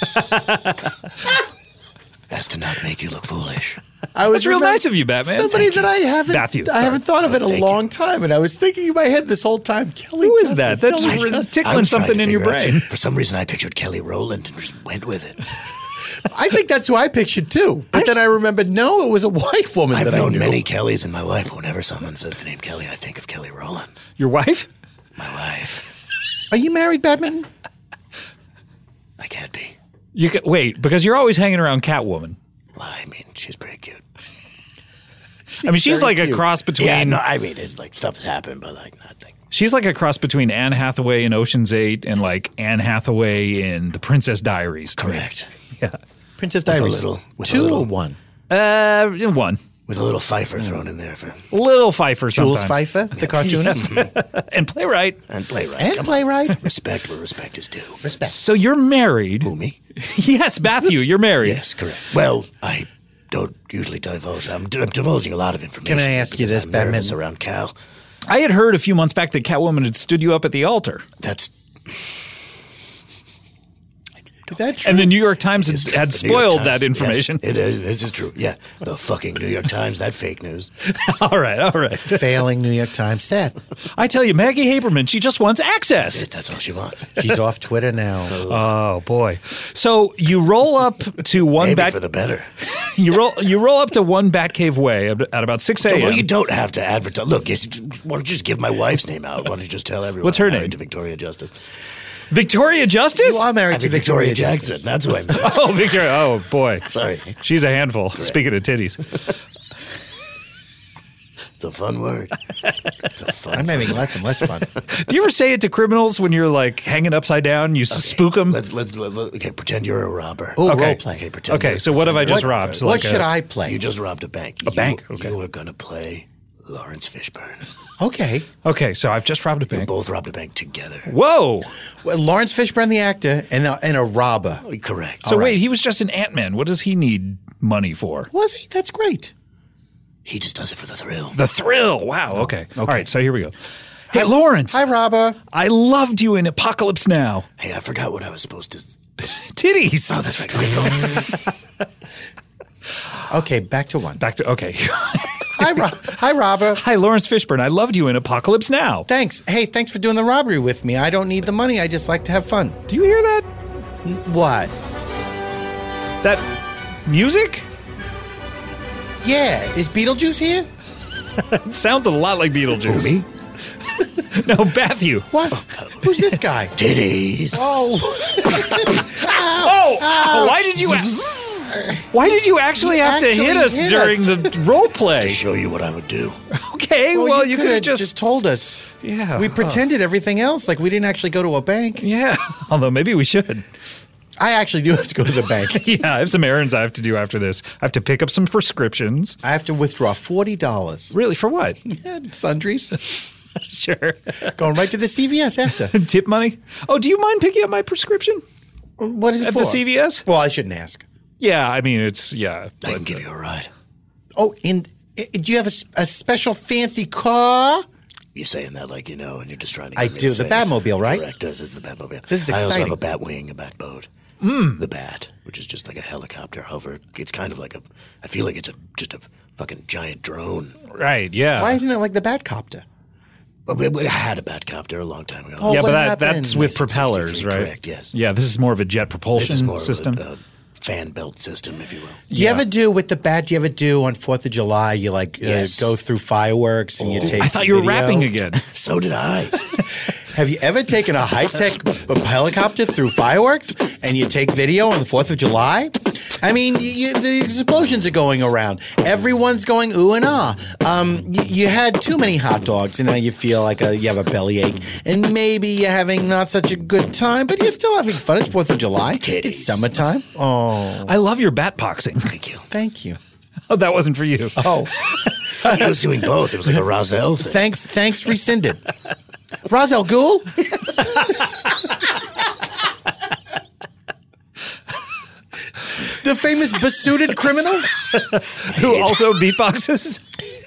As to not make you look foolish. I was That's real nice of you, Batman. Somebody Thank that you. I haven't Matthew, I haven't thought of in a thank long time, and I was thinking in my head this whole time. Kelly Who is Justice, that? That's Kelly r- Justice. tickling I was trying something to in your figure out- brain. For some reason, I pictured Kelly Rowland and just went with it. I think that's who I pictured too. But then I remembered, no, it was a white woman I've that I known knew. many Kellys in my life, but whenever someone says the name Kelly, I think of Kelly Rowland. your wife? My wife. Are you married, Batman? I can't be. You can, wait, because you're always hanging around Catwoman. Well, I mean, she's pretty cute. I mean, she's very like a cute. cross between Yeah, no, I mean, it's like stuff has happened, but like not like. she's like a cross between Anne Hathaway in Ocean's 8 and like Anne Hathaway in The Princess Diaries. to me. Correct. Yeah. Princess Diaries. with a 2 little- or 1? One. With a little Pfeiffer thrown in there for Little Pfeiffer Jules sometimes. Pfeiffer, the cartoonist, And playwright. and playwright. and Come on. playwright. Respect where respect is due. Respect. So you're married. Who, me? Yes, Matthew, you're married. Yes, correct. Well, I don't usually divulge. I'm divulging a lot of information. Can I ask you because this, I'm Batman? nervous around Cal. I had heard a few months back that Catwoman had stood you up at the altar. That's Is that true? And the New York Times had the New York spoiled Times. that information. Yes, it is. This is true. Yeah, the fucking New York Times. That fake news. All right. Failing New York Times set. I tell you, Maggie Haberman, she just wants access. That's all she wants. She's off Twitter now. Oh boy! So you roll up to one Maybe bat. for the better. You roll up to one Batcave Way at about 6 a.m. Well, you don't have to advertise. Look, why don't you just give my wife's name out? Why don't you just tell everyone? What's her I'm married name? To Victoria Justice. Victoria Justice? You are married I to mean, Victoria Jackson. Justice. That's who I meant. Oh, Victoria! Oh boy, Sorry, she's a handful. Speaking of titties, it's a fun word. It's a fun. I'm having less and less fun. do you ever say it to criminals when you're like hanging upside down? You spook them. Let's okay. Pretend you're a robber. Oh, Okay. role play. Okay, pretend. Okay, you're- so what have I just What- robbed? What Like should a- I play? You just robbed a bank. A bank, okay. You were gonna play Lawrence Fishburne. Okay. Okay, so I've just robbed a We bank. both robbed a bank together. Whoa! Well, Lawrence Fishburne, the actor, and a robber. Correct. So wait, he was just an Ant-Man. What does he need money for? Was he? That's great. He just does it for the thrill. The thrill. Wow. Okay. All okay. right. So here we go. Hey, Lawrence. Hi, robber. I loved you in Apocalypse Now. Hey, I forgot what I was supposed to. Titties. Oh, that's right. Okay, back to one. Back to okay. Hi, Robert. Hi, Lawrence Fishburne. I loved you in Apocalypse Now. Thanks. Hey, thanks for doing the robbery with me. I don't need the money. I just like to have fun. Do you hear that? What? That music? Yeah. Is Beetlejuice here? It sounds a lot like Beetlejuice. Me? No, Matthew. What? Who's this guy? Titties. Oh. Why did you? Why did you actually have to hit us hit during us. the role play? To show you what I would do. Okay, well, you could have just told us. Yeah. We pretended everything else, like we didn't actually go to a bank. Yeah, although maybe we should. I actually do have to go to the bank. Yeah, I have some errands I have to do after this. I have to pick up some prescriptions. I have to withdraw $40. Really, for what? Sundries. Sure. Going right to the CVS after. Tip money? Oh, do you mind picking up my prescription What is it at for? the CVS? Well, I shouldn't ask. Yeah, I mean, yeah. I can give you a ride. Oh, do you have a special fancy car? You're saying that like you know, and you're just trying to. I get me do. to The say it. Batmobile, right? Correct. This is the Batmobile. This is I also have exciting. a bat wing, a bat boat. The Bat, which is just like a helicopter hover. It's kind of like I feel like it's just a fucking giant drone. Right, yeah. Why isn't it like the Batcopter? But we had a Batcopter a long time ago. Oh, Yeah, what but happened? that's with propellers, 63, right? correct, yes. Yeah, this is more of a jet This is propulsion more system. of a fan belt system, if you will. Do you ever do with the Bat? Do you ever do on 4th of July? You Yes. go through fireworks and you take. I thought you were video? rapping again. So did I. Have you ever taken a high-tech helicopter through fireworks and you take video on the 4th of July? I mean, the explosions are going around. Everyone's going ooh and ah. You had too many hot dogs and now you feel like you have a bellyache. And maybe you're having not such a good time, but you're still having fun. It's 4th of July. Titties. It's summertime. Oh, I love your bat boxing. Thank you. thank you. Oh, that wasn't for you. Oh, I was doing both. It was like a Roselle thing. thanks rescinded. Ra's al Ghul? The famous besooted criminal? Who also beatboxes?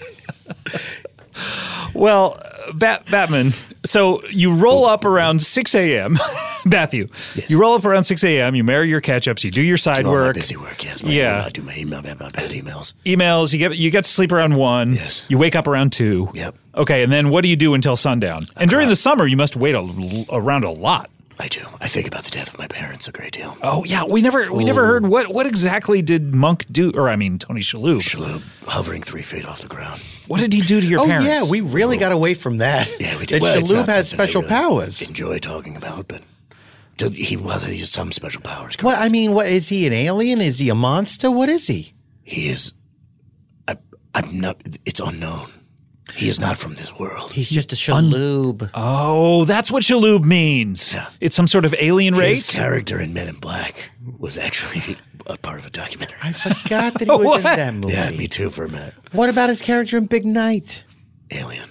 Well, Batman, so you roll up around 6 a.m. Matthew, you roll up around 6 a.m., you marry your catch-ups, you do your side Do all my work. busy work, yes. Yeah. I do my bad emails. Emails, you get to sleep around 1. Yes. You wake up around 2. Yep. Okay, and then what do you do until sundown? And during the summer, you must wait around a lot. I do. I think about the death of my parents a great deal. Oh, yeah, we never heard what exactly did Monk do, or I mean Tony Shalhoub. Shalhoub hovering 3 feet off the ground. What did he do to your Oh, parents? yeah, we really got away from that. Yeah, we did. That Well, it's Shalhoub not has something I special really powers. Enjoy talking about, but he has some special powers. What, I mean, what is he, an alien? Is he a monster? What is he? He is. I'm not. It's unknown. He is not from this world. He's just a Shalhoub. Oh, that's what Shalhoub means. Yeah. It's some sort of alien His race? character in Men in Black was actually a part of a documentary. I forgot that he was in What? that movie. Yeah, me too for a minute. What about his character in Big Night? Alien.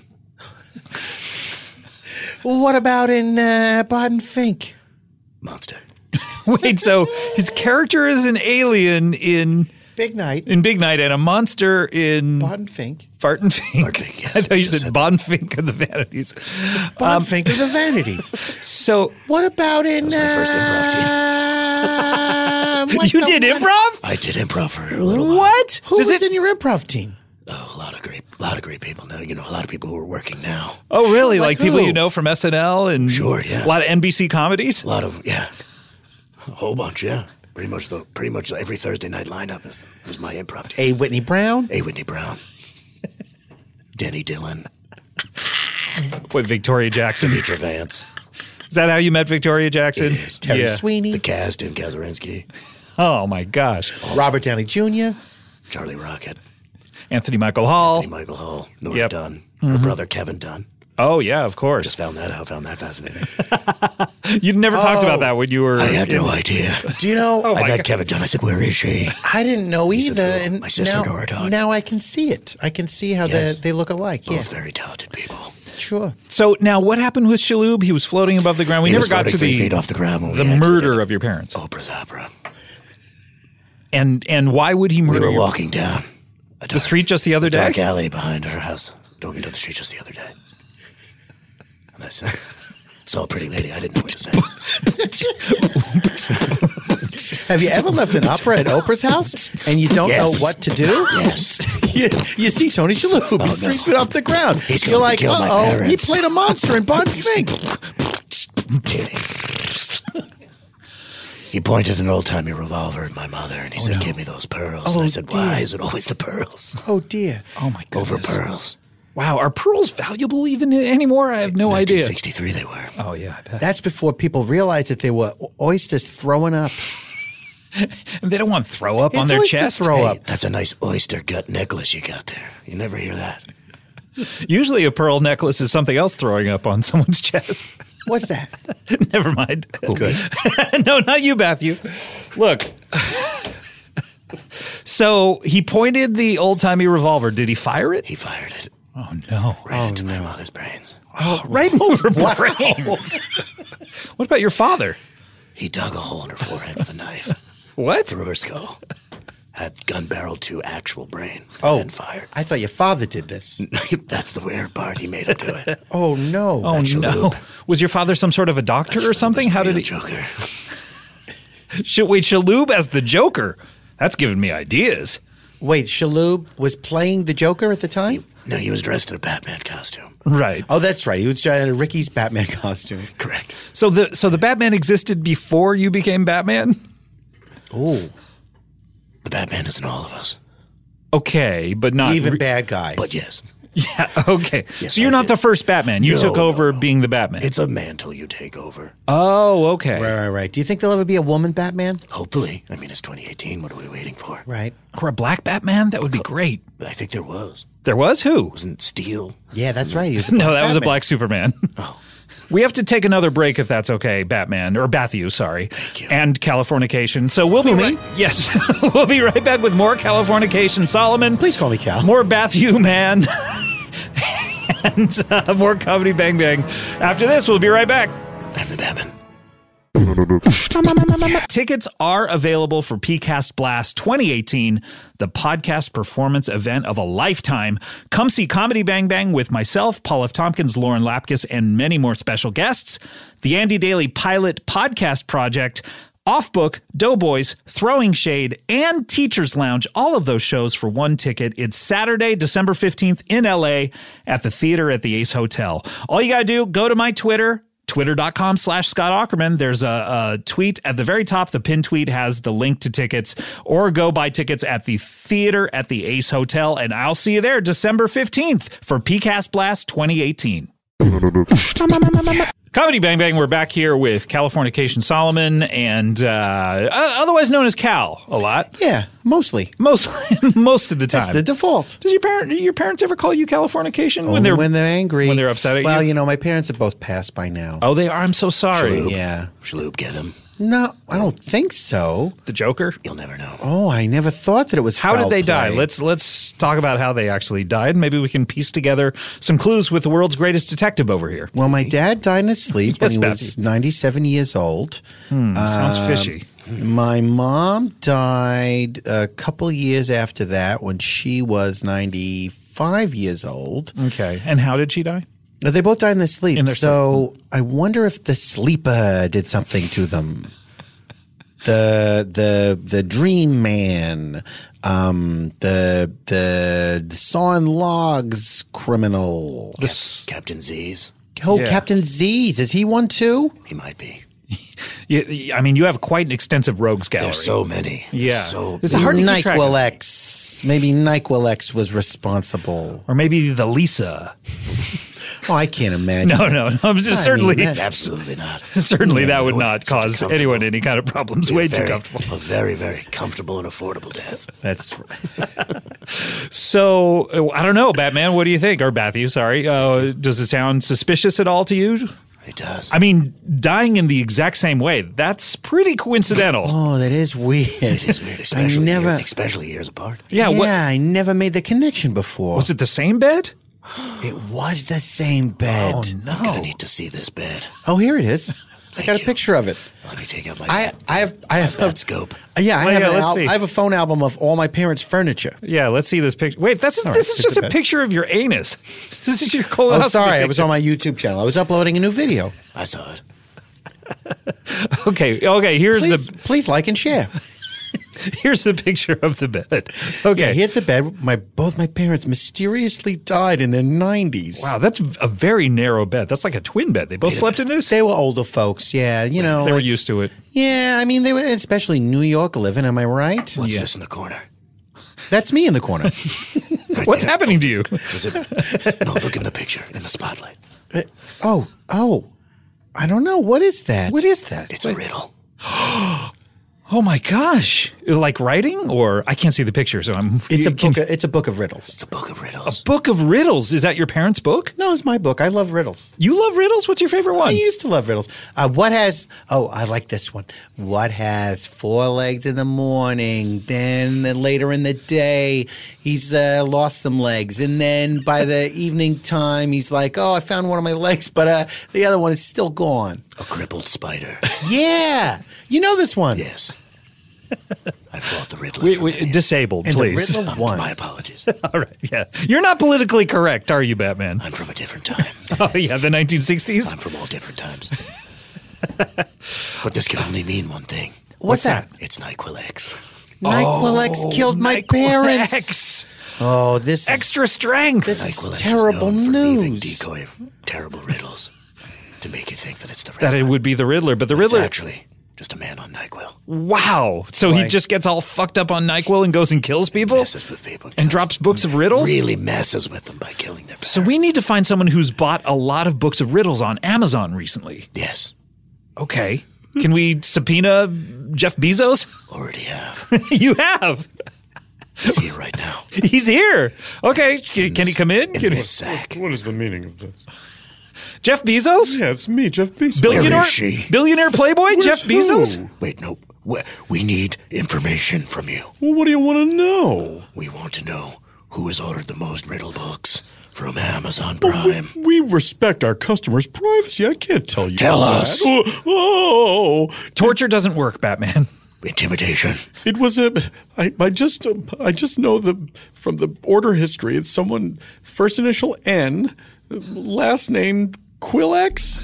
What about in Barton Fink? Monster. Wait, so his character is an alien in Big Night. Big Night and a monster in Barton Fink. Barton Fink. Barton Fink, yes. I thought you Just said said Bon Fink of the Vanities. Barton Fink of the Vanities. So What about in... was my first improv what's you the did one- improv? I did improv for a little while. What? Who Does was it? in your improv team? Oh, a lot of great people now. You know, a lot of people who are working now. Oh, really? Like Like people who? you know from SNL and Sure, yeah. a lot of NBC comedies? A lot of a whole bunch. Yeah, pretty much every Thursday night lineup was my improv team. A. Whitney Brown? A. Whitney Brown, Denny Dillon, With Victoria Jackson. Demetra Vance, Is that how you met Victoria Jackson? Yes. Terry Yeah. Sweeney? the Kaz, Tim Kazurinsky, Oh, my gosh. Robert Downey Jr.? Charlie Rocket, Anthony Michael Hall. Michael Hall, Nora Yep. Dunn, her brother Kevin Dunn. Oh, yeah, of course. Just found that out. Found that fascinating. You never talked about that when you were. I had no idea. Do you know... I met Kevin Dunn. I said, "Where is she?" I didn't know said, either. "Oh, And my sister now, Nora Dog." now I can see it. I can see how Yes. they look alike. Yeah, Both very talented people. sure. So now, what happened with Shalhoub? He was floating above the ground. We He never was got to floating 3 the feet off the ground when we the accidentally- murder of your parents. Oprah's opera. And why would he We murder were your walking down the street just the other day? dark alley behind her house, going into the street just the other day. And I said, saw a pretty lady. I didn't know what to say. Have you ever left an opera at Oprah's house and you don't Yes. know what to do? Yes. you see Tony Shalhoub. He's 3 feet off the ground. He's You're gonna like, kill my uh-oh, he parents. played a monster in Bond Fink. Titties. He pointed an old-timey revolver at my mother, and he said, give me those pearls. And I said, why is it always the pearls? Oh, dear. Oh, my goodness. Over pearls. Wow, are pearls valuable even anymore? I have no idea. 1963 they were. Oh, yeah, I bet. That's before people realized that they were oysters throwing up. And they don't want to throw up on It's their oyster chest. throw up. Hey, that's a nice oyster gut necklace you got there. You never hear that. Usually a pearl necklace is something else throwing up on someone's chest. What's that? Never mind. Good. No, not you, Matthew. Look. So he pointed the old-timey revolver. Did he fire it? He fired it Oh, no. right into my mother's brains. Oh, right over brains. What about your father? He dug a hole in her forehead with a knife. What? Through her skull. Had gun barrel to actual brain. Oh, And fired. I thought your father did this. That's the weird part. He made him do it. Oh, no. Oh, no. Was your father some sort of a doctor or something? How did he? Joker. Wait, Shalhoub as the Joker? That's giving me ideas. Wait, Shalhoub was playing the Joker at the time? No, he was dressed in a Batman costume. Right. Oh, that's right. He was in Ricky's Batman costume. Correct. So the Batman existed before you became Batman? Oh, The Batman is in all of us. Okay, but not even bad guys. But yes, Yeah, okay. Yes, so you're I not did. the first Batman. You No, took over no. being the Batman. it's a mantle you take over. Oh, okay. Right. Do you think there'll ever be a woman Batman? Hopefully. I mean, it's 2018. What are we waiting for? Right. Or a black Batman? That would be great. I think there was. There was who? Wasn't Steel? Yeah, that's right. He was the No, Black that was a Batman. black Superman. Oh. We have to take another break if that's okay, Batman, or Bathu, sorry. Thank you. And Californication. So we'll be Who, me? Yes, we'll be right back with more Californication, Solomon. Please call me Cal. More Bathu, man. And more Comedy Bang Bang. After this, we'll be right back. I'm the Batman. Tickets are available for PCast Blast 2018, the podcast performance event of a lifetime. Come see Comedy Bang Bang with myself, Paul F. Tompkins, Lauren Lapkus, and many more special guests. The Andy Daly Pilot Podcast Project, Off Book, Doughboys, Throwing Shade, and Teachers Lounge. All of those shows for one ticket. It's Saturday, December 15th in LA at the theater at the Ace Hotel. All you got to do, go to my Twitter, twitter.com/Scott Aukerman. There's a tweet at the very top. The pinned tweet has the link to tickets, or go buy tickets at the theater at the Ace Hotel. And I'll see you there December 15th for PCast Blast 2018. Comedy Bang Bang, we're back here with Californication Solomon and otherwise known as Cal a lot. Yeah, mostly. Most of the time. That's the default. Does your parents ever call you Californication Only when they're angry. when they're upset at well, you? my parents have both passed by now. Oh, they are. I'm so sorry. Shaloop. Yeah. Shaloop, get him. No, I don't think so. The Joker. You'll never know. Oh, I never thought that it was How did foul they die? play. Let's talk about how they actually died. Maybe we can piece together some clues with the world's greatest detective over here. Well, my dad died in his sleep Yes, when he was 97 years old. Sounds fishy. My mom died a couple years after that when she was 95 years old. Okay. And how did she die? They both died in their sleep. In their so I wonder if the sleeper did something to them. The dream man, the sawing logs criminal. Captain Z's. Oh, Yeah. Captain Z's. Is he one too? He might be. I mean, you have quite an extensive rogues gallery. There's so many. Yeah. There's so It's hard to keep track of. NyQuil X. Maybe NyQuil X was responsible. Or maybe the Lisa. Oh, I can't imagine. No. I'm just I certainly, mean, that- Absolutely not. certainly that would not Such a cause comfortable- anyone any kind of problems. Way too Very- comfortable. A very, very comfortable and affordable death. That's right. So I don't know, Batman. What do you think? Or Bathu, sorry. Does it sound suspicious at all to you? It does. I mean, dying in the exact same way, that's pretty coincidental. Oh, that is weird. It is weird, especially, never- especially years apart. Yeah, what, I never made the connection before. was it the same bed? It was the same bed. Oh, I'm no. gonna need to see this bed. Oh, here it is. I Thank got a you. picture of it. Let me take out my I have that scope. Yeah, Well, yeah, let's see. I have a phone album of all my parents' furniture. Yeah, let's see this picture. Wait, this right, is just just a a bit. picture of your anus. This is your colonoscopy Oh, sorry, I was picture. on my YouTube channel. I was uploading a new video. I saw it. Okay, here's Please, the... please like and share. Here's a picture of the bed. Okay. Yeah, here's the bed. Both my parents mysteriously died in their 90s. Wow, that's a very narrow bed. That's like a twin bed. They both slept in this? They were older folks, yeah. You know, They were used to it. Yeah, I mean, they were especially New York living, am I right? What's this in the corner? That's me in the corner. What's happening to you? Is it? No, look in the picture, in the spotlight. Oh. I don't know. What is that? What is that? It's a riddle. Oh my gosh. Like writing? Or I can't see the picture, so I'm... It's a book of riddles. It's a book of riddles. Book of riddles. Is that your parents' book? No, it's my book. I love riddles. You love riddles? What's your favorite one? I used to love riddles. I like this one. What has 4 legs in the morning? Then later in the day, he's lost some legs. And then by the evening time, he's like, oh, I found one of my legs, but the other one is still gone. A crippled spider. Yeah. You know this one. Yes. I fought the riddle. Wait, disabled, And please. the riddle won. My apologies. All right, yeah. You're not politically correct, are you, Batman? I'm from a different time. Oh, yeah, the 1960s? I'm from all different times. But this can only mean one thing. What's that? It's NyQuil X. NyQuil X killed my parents. X. Oh, this is Extra strength. This NyQuil X terrible is known for leaving news. decoy terrible riddles to make you think that it's the That Riddler. it would be the Riddler, but the It's Riddler... actually just a man on NyQuil. Wow. So he Boy. just gets all fucked up on NyQuil and goes and kills people? Messes with people. And drops books of riddles? Really messes with them by killing their parents. So we need to find someone who's bought a lot of books of riddles on Amazon recently. Yes. Okay. Can we subpoena Jeff Bezos? Already have. You have. He's here right now. He's here. Okay. Can he come in? In Can this sack. What is the meaning of this? Jeff Bezos? Yeah, it's me, Jeff Bezos. Billionaire, Where is she? billionaire playboy Where's Jeff who? Bezos? Wait, no. We need information from you. Well, what do you want to know? We want to know who has ordered the most riddle books from Amazon Prime. We respect our customers' privacy. I can't tell you. Tell that. us. Oh, Torture doesn't work, Batman. Intimidation. it was I just know from the order history. It's someone first initial N, last name Quilex.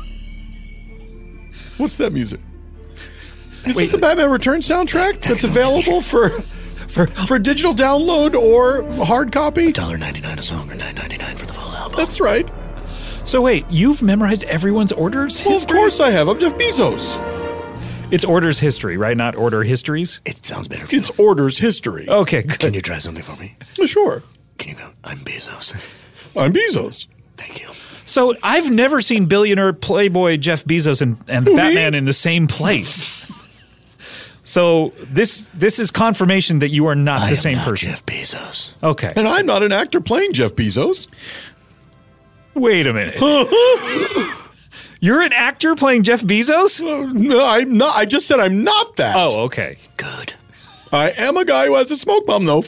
What's that music? Is this the Batman Returns soundtrack that's available for digital download or hard copy? $1.99 a song or $9.99 for the full album. That's right. So wait, you've memorized everyone's orders? Well, of history? course I have. I'm Jeff Bezos. It's orders history, right? Not order histories? It sounds better for you. It's orders history. Okay, good. Can you try something for me? Sure. Can you go? I'm Bezos. I'm Bezos. Thank you. So I've never seen billionaire playboy Jeff Bezos and Who, Batman me? in the same place. So this is confirmation that you are not I the am same not person. Jeff Bezos. Okay. And I'm not an actor playing Jeff Bezos. Wait a minute. You're an actor playing Jeff Bezos? No, I'm not. I just said I'm not that. Oh, okay. Good. I am a guy who has a smoke bomb, though.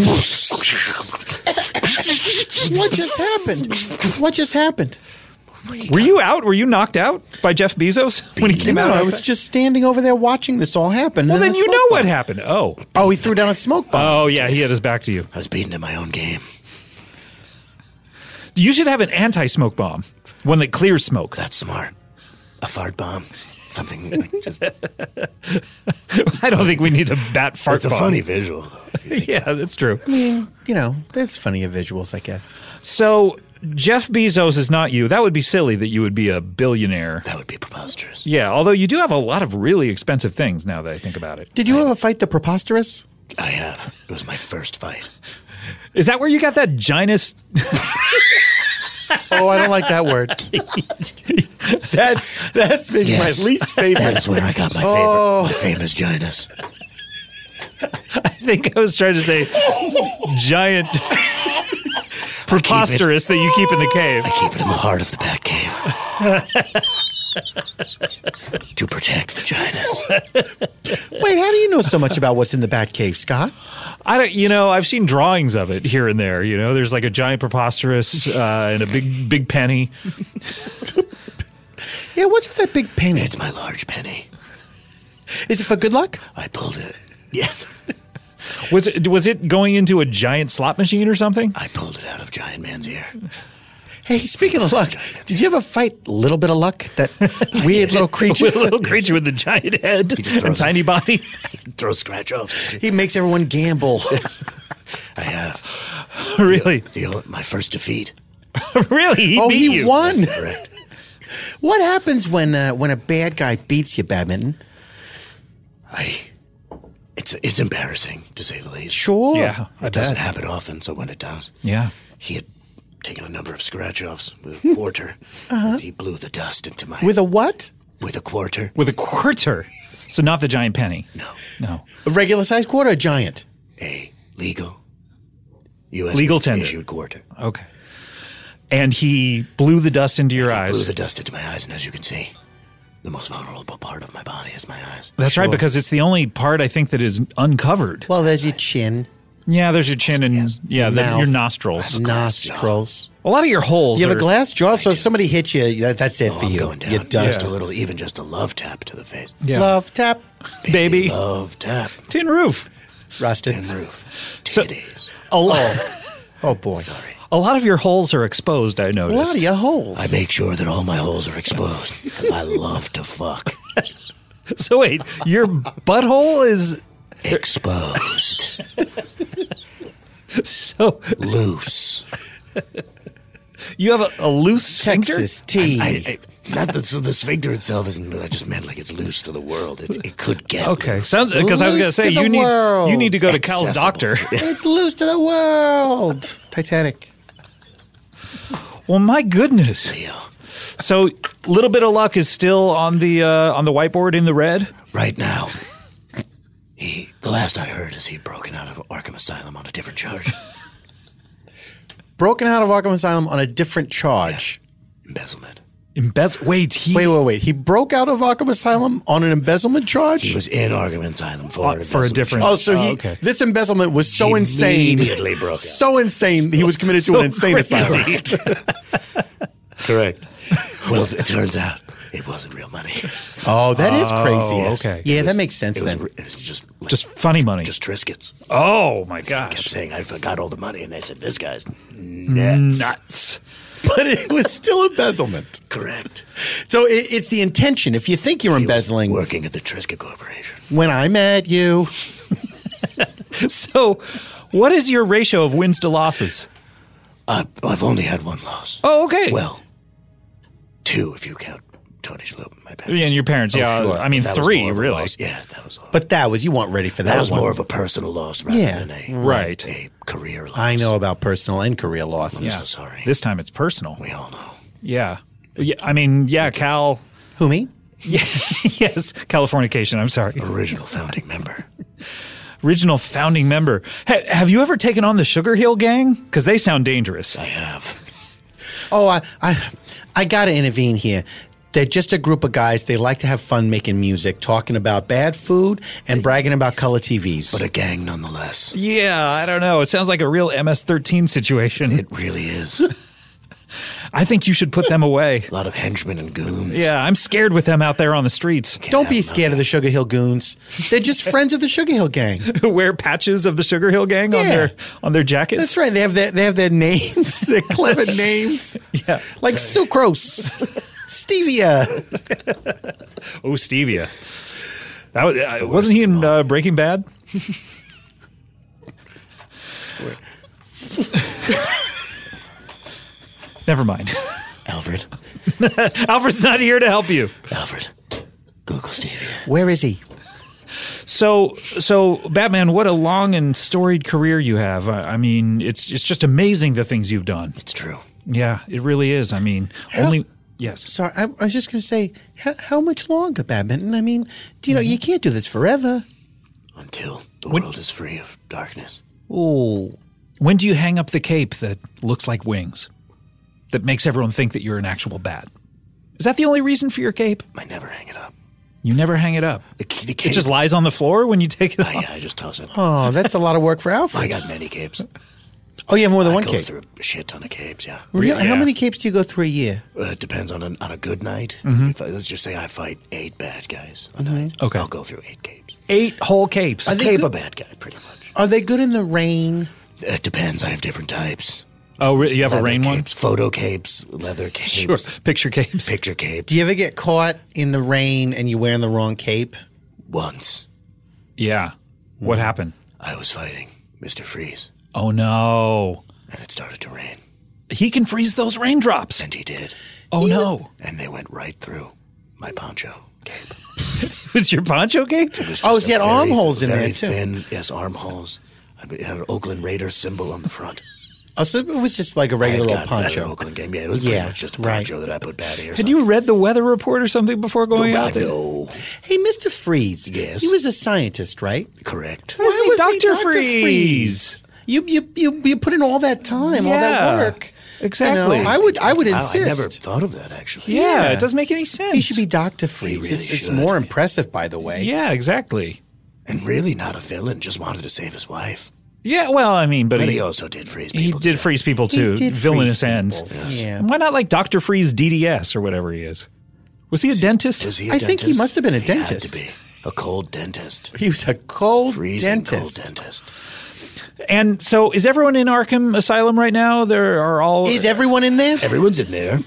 What just happened? What just happened? Were you out? Were you knocked out by Jeff Bezos when he came No, out? I was just standing over there watching this all happen. Well, and then the you smoke know what bomb. happened. Oh. Oh, he threw down a smoke bomb. Oh, yeah, he had his back to you. I was beaten in my own game. You should have an anti-smoke bomb, one that clears smoke. That's smart. A fart bomb. Something like just. I don't think we need a bat fart It's a bomb. funny visual. Yeah, that's true. You know, there's funnier visuals, I guess. So Jeff Bezos is not you. That would be silly that you would be a billionaire. That would be preposterous. Yeah, although you do have a lot of really expensive things now that I think about it. Did you ever fight the preposterous? I have. It was my first fight. Is that where you got that Ginus? Oh, I don't like that word. That's maybe Yes. my least favorite. That's where I got my favorite, my famous Ginus. I think I was trying to say giant preposterous that you keep in the cave. I keep it in the heart of the Batcave. To protect the Ginus. Wait, how do you know so much about what's in the Batcave, Scott? I don't, I've seen drawings of it here and there. There's like a giant preposterous and a big penny. Yeah, what's with that big penny? It's my large penny. Is it for good luck? I pulled it. Yes. Was it going into a giant slot machine or something? I pulled it out of Giant Man's ear. Hey, speaking of luck, did you ever fight Little Bit of Luck? That weird little creature? With a little creature with a giant head and tiny body. Throw scratch-offs. He makes everyone gamble. I have. Really? My first defeat. Really? Oh, beat he you. won. That's correct. What happens when a bad guy beats you, Badminton? It's embarrassing, to say the least. Sure. Yeah, I It doesn't bet. happen often, so when it does, Yeah. he had taken a number of scratch-offs with a quarter. He blew the dust into my... With a what? With a quarter. With a quarter. So not the giant penny. No. A regular sized quarter, or a giant? A legal U.S. Legal tender. issued quarter. Okay. And he blew the dust into your Blew eyes. the dust into my eyes, and as you can see, the most vulnerable part of my body is my eyes. That's right, because it's the only part I think that is uncovered. Well, there's your chin, Yeah, there's your chin and your mouth, nostrils. nostrils. A lot of your holes. You have are- a glass jaw, so if somebody hits you, that's it for I'm you. going down. You're done. Just a little, even just a love tap to the face. Yeah. Love tap, baby. Love tap. Tin roof. rusted. And roof. So- Titties. A lot. Oh boy, Sorry. A lot of your holes are exposed, I a lot noticed. of your holes. I make sure that all my holes are exposed because I love to fuck. So wait, your butthole is Exposed. so Loose. you have a loose sphincter? Texas tea. Not that so the sphincter itself isn't. I just meant like it's loose to the world. It could get Okay, loose. sounds because I was going to Loose say to the you need to go to Cal's Accessible. doctor. It's loose to the world. Titanic. Well, my goodness. Yeah. So, little bit of luck is still on the whiteboard in the red. Right now, the last I heard is he'd broken out of Arkham Asylum on a different charge. Broken out of Arkham Asylum on a different charge. Embezzlement. Wait, Wait. He broke out of Arkham Asylum on an embezzlement charge? He was in Arkham Asylum for an for a embezzlement different- charge. Oh, so okay. this embezzlement was so He insane. immediately broke out. So insane, he was committed to So an insane crazy. asylum. Correct. Well, it turns out it wasn't real money. Oh, that is crazy. okay. Yeah, that makes sense It was, then. it was just funny money. just Triscuits. Oh my Kept gosh, saying I forgot all the money, and they said this guy's nuts. nuts. But it was still embezzlement. Correct. So it's the intention. If you think you're He was embezzling, working at the Triscuit Corporation. when I met you, So, what is your ratio of wins to losses? I've only had one loss. Oh, okay. Well, two if you count Tony Shalhoub and my and parents. your parents, yeah. sure. I mean, That was three, more of a really. loss. Yeah, that was all. but you weren't ready for that. That was one. more of a personal loss rather Yeah, than a right. a career loss. I know about personal and career losses. I'm so sorry. This time it's personal. We all know. Yeah. Yeah. I mean, yeah, Cal. Who, me? Yeah, yes, Californication. I'm sorry. Original founding member. Original founding member. Have you ever taken on the Sugar Hill Gang? Because they sound dangerous. I have. Oh, I got to intervene here. They're just a group of guys. They like to have fun making music, talking about bad food and bragging about color TVs. But a gang nonetheless. Yeah, I don't know. It sounds like a real MS-13 situation. It really is. I think you should put them away. A lot of henchmen and goons. Yeah, I'm scared with them out there on the streets. Don't be scared of the Sugar Hill Goons. They're just friends of the Sugar Hill Gang. Wear patches of the Sugar Hill Gang Yeah. on their jackets. That's right. They have their names, their clever names, Yeah. like sucrose, stevia. Oh, Stevia. That was, wasn't he in Breaking Bad? Never mind. Alfred. Alfred's not here to help you. Alfred. Google Stevia. Where is he? So Batman, what a long and storied career you have. I mean, it's just amazing the things you've done. It's true. Yeah, it really is. I mean, yes. Sorry, I was just going to say, how much longer, Badminton? I mean, you can't do this forever. Until the world is free of darkness. Ooh. When do you hang up the cape that looks like wings, that makes everyone think that you're an actual bat? Is that the only reason for your cape? I never hang it up. You never hang it up. The cape, It just lies on the floor when you take it off. Yeah, I just toss it. Oh, that's a lot of work for I Alfred. got many capes. Oh, you have more than I one go cape. through a shit ton of capes, yeah. Really? Yeah. How many capes do you go through a year? It depends on a good night. Mm-hmm. Let's just say I fight 8 bad guys a night. Okay. I'll go through 8 capes. 8 whole capes. Are they Cape good- a bad guy, pretty much. Are they good in the rain? It depends. I have different types. Oh, you have a rain one? capes, photo capes, leather capes. Sure. Picture capes. Picture capes. Do you ever get caught in the rain and you're wearing the wrong cape? Once Yeah. What happened? I was fighting Mr. Freeze, Oh, no. and it started to rain. He can freeze those raindrops. And he did. Oh, no. And they went right through my poncho cape. Was your poncho cape? It was Oh, just so you a had armholes in very there, too. Thin, yes, armholes. It had an Oakland Raiders symbol on the front. Oh, so it was just like a regular I old had gotten that at an poncho. Oakland game. Yeah, it was pretty Yeah, much just a right. poncho that I put bad ears Had on. you read the weather report or something before going out there? No, Hey, Mr. Freeze. Yes? He was a scientist, right? correct. Why isn't he wasn't Dr. Freeze? You put in all that time, all that Yeah, work. exactly. You know, I would Wow, insist. I never thought of that, actually. Yeah, Yeah. it doesn't make any sense. He should be Dr. Freeze. really It's should. more impressive, by the way. Yeah, exactly. And really not a villain, just wanted to save his wife. Yeah, well, I mean, but But he, he also did freeze he people. did freeze people He too. did Villainous freeze ends. people. Yeah. Why not like Dr. Freeze DDS or whatever he is? Was he a dentist? Was he a I think he dentist? must have been a He had dentist. to be. A cold dentist. He was a cold Freezing dentist. cold dentist. And so is everyone in Arkham Asylum right now? There are all Is everyone in there? Everyone's in there.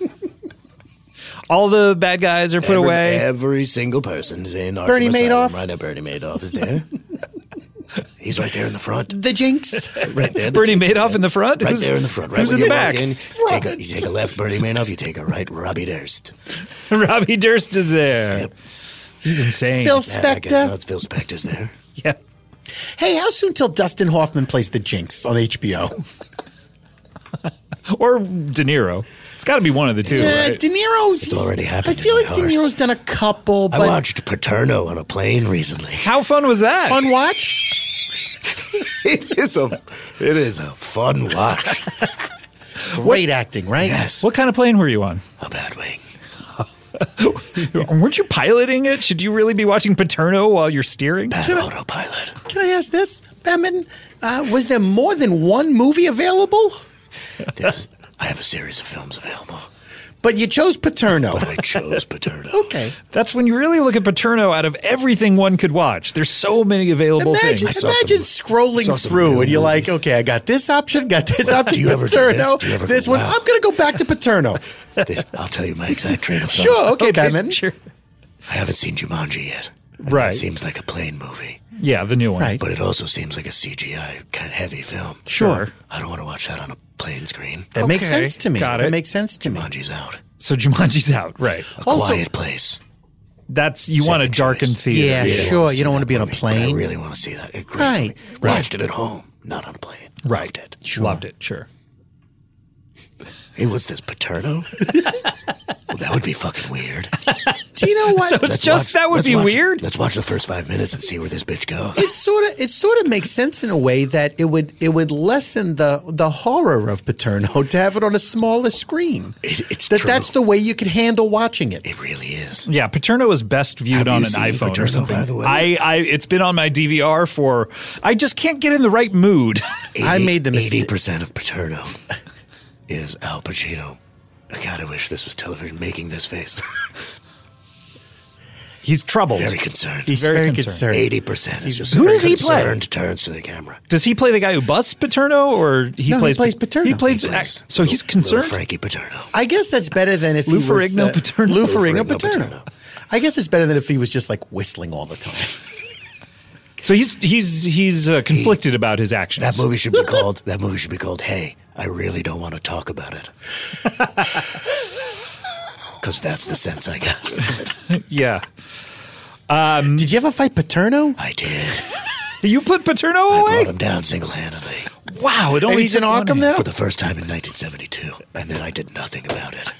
all the bad guys are put away. Every single person's in Arkham Bernie Asylum Madoff? right now. Bernie Madoff is there. He's right there in the front. The Jinx? Right there. Bernie Jesus Madoff is in the front? Right Who's- there in the front. Right who's when in you the walk back? in, you take a left, Bernie Madoff. You take a right, Robbie Durst. Robbie Durst is there. Yep. He's insane. Phil Yeah, I guess- no, Spector? it's Phil Spector's there. Yeah. Hey, how soon till Dustin Hoffman plays the Jinx on HBO? Or De Niro. It's got to be one of the two. Right? De Niro's. It's already happened I feel in like my De heart. Niro's done a couple, I but watched Paterno on a plane recently. How fun was that? fun watch? It is a fun watch. Great acting, right? Yes. What kind of plane were you on? A bad wing. Weren't you piloting it? Should you really be watching Paterno while you're steering? Bad autopilot. Can I ask this, Batman? Was there more than one movie available? I have a series of films available, But you chose Paterno. but I chose Paterno. Okay. That's when you really look at Paterno out of everything one could watch. There's so many available Imagine, things. saw imagine saw scrolling some through real and you're like, movies. okay, I got this option, got this option, Do you ever do Paterno, this? Do you ever this go, one. wow. I'm going to go back to Paterno. I'll tell you my exact train of thought. Sure, okay, Batman. Sure. I haven't seen Jumanji yet. And Right. It seems like a plain movie, Yeah, the new one. Right. but it also seems like a CGI kind of heavy film. Sure. I don't want to watch that on a plain screen. That makes Okay, sense to me. got That it. makes sense to me. Jumanji's out. So Jumanji's out. Right. A Also- Quiet Place. That's you want a Second darkened choice. theater. Yeah, Really sure. wanna You see don't want to that be on a movie, but plane. I really want to see that. Great Right, movie. right. Watched it at home, not on a plane. Right. Loved it. Sure. Loved it. Sure. Hey, what's this, Paterno? Well, that would be fucking weird. Do you know what? So it's just that would let's be watch- weird. Let's watch the first 5 minutes and see where this bitch goes. It sort of makes sense in a way that it would lessen the horror of Paterno to have it on a smaller screen. It's That true. that's the way you could handle watching it. It really is. Yeah, Paterno is best viewed Have on you an seen iPhone Paterno, or something. by the way? It's been on my DVR for. I just can't get in the right mood. I made the mistake. 80% of Paterno is Al Pacino. God, I wish this was television making this face. He's troubled. Very concerned. He's Very very concerned. concerned. 80% is just Who very does he play? concerned, turns to the camera. Does he play the guy who busts Paterno, or he No, he plays? plays Paterno. He plays. He plays so he's little concerned. Frankie Paterno. I guess that's better than if Lou he was Ferrigno Paterno? Lou Lou Ferrigno Ferrigno Paterno. Paterno. I guess it's better than if he was just like whistling all the time. So he's conflicted about his actions. That movie should be called. That movie should be called. Hey, I really don't want to talk about it. Because that's the sense I got. Yeah. Did you ever fight Paterno? I did. You put Paterno I away? brought him down single-handedly Wow. It only And he's in took one Arkham hand. now? for the first time in 1972, and then I did nothing about it.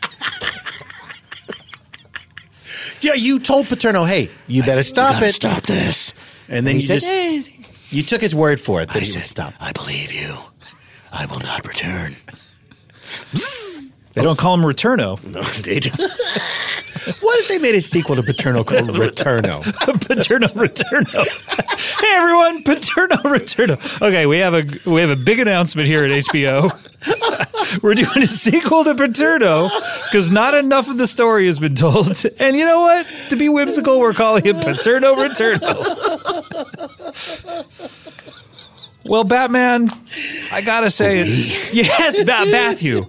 Yeah, you told Paterno, "Hey, you better I said, stop "You gotta it." Stop this. And then he you said, just "Hey." you took his word for it that I he said, would stop. I believe you. I will not return. They don't call him Returno. No, indeed. What if they made a sequel to Paterno called Returno? Paterno Returno. Hey everyone, Paterno Returno. Okay, we have a big announcement here at HBO. We're doing a sequel to Paterno because not enough of the story has been told. And you know what? To be whimsical, we're calling it Paterno Returno. Well, Batman, I gotta say it's yes, Matthew.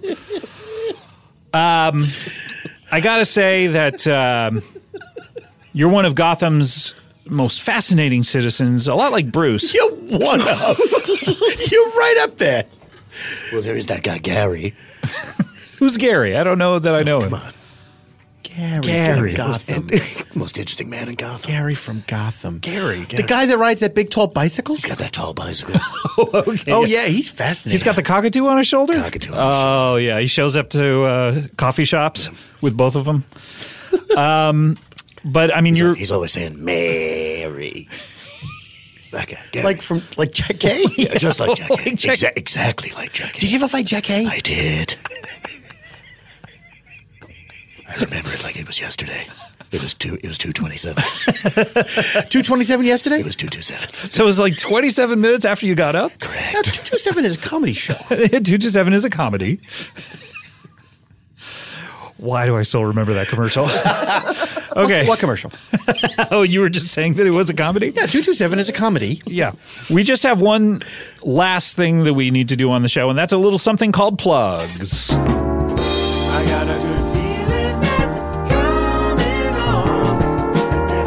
I gotta say that you're one of Gotham's most fascinating citizens. A lot like Bruce. You're one of. You're right up there. Well, there is that guy, Gary. Who's Gary? I don't know that I know him. Come on. Gary from Gotham. The most interesting man in Gotham. Gary from Gotham. Gary. The guy that rides that big tall bicycle? He's got that tall bicycle. Okay. Oh, yeah, he's fascinating. He's got the cockatoo on his shoulder? Cockatoo on his shoulder. Oh, yeah. He shows up to coffee shops with both of them. But, I mean, He's always saying, Mary. That guy. Gary. like Jack Kay? Yeah, just like Jack. Like Jack- Exactly like Jack. Did you ever fight Jack Kay? I did. I remember it like it was yesterday. It was 2:27. 227 yesterday? It was 2:27. So it was like 27 minutes after you got up? Correct. Now, 227 is a comedy show. 227 is a comedy. Why do I still remember that commercial? Okay. What commercial? Oh, you were just saying that it was a comedy? Yeah, 227 is a comedy. Yeah. We just have one last thing that we need to do on the show, and that's a little something called plugs. I got a good feeling that's coming on, and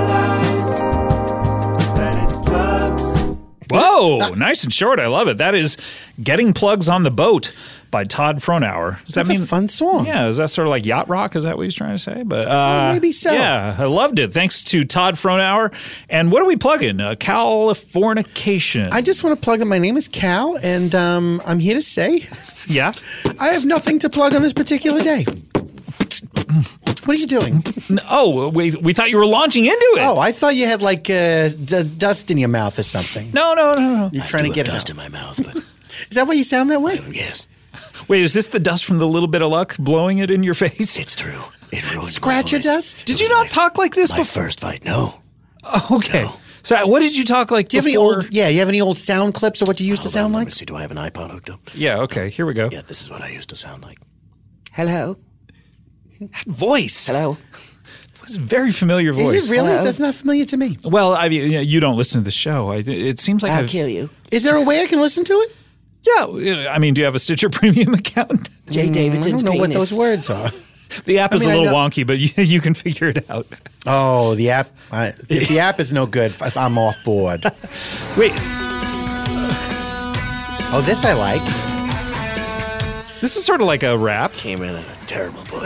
I realize that it's plugs. Whoa, nice and short. I love it. That is Getting Plugs on the Boat by Todd Fronauer. Does That's that mean a fun song. Yeah, is that sort of like yacht rock? Is that what he's trying to say? But maybe so. Yeah, I loved it. Thanks to Todd Fronauer. And what are we plugging? Californication. I just want to plug that my name is Cal, and I'm here to say Yeah. I have nothing to plug on this particular day. What are you doing? Oh, we thought you were launching into it. Oh, I thought you had like dust in your mouth or something. No. You're I trying do to get have it dust out. in my mouth, but Is that why you sound that way? yes, Wait, is this the dust from the little bit of luck blowing it in your face? it's true. It ruined Scratch my your voice. dust? Did It you was not talk like this my before? first fight? No. Okay. No. So what did you talk like Do you have any before? old? Yeah, you have any old sound clips of what you used to Hold sound on, let like? me see. Do I have an iPod hooked up? Yeah, okay. Here we go. Yeah, this is what I used to sound like. Hello? Voice. Hello? It's a very familiar voice. Is it really? Hello? That's not familiar to me. Well, I mean, you don't listen to the show. It seems like I'll I've- kill you. Is there a way I can listen to it? Yeah, I mean, do you have a Stitcher Premium account? Jay I Davidson's don't know what penis. those words are. The app is mean, a I little know- wonky, but you can figure it out. Oh, the app. If the app is no good, if I'm off board. Wait, Oh, this I like. this is sort of like a rap. Came in a terrible boy.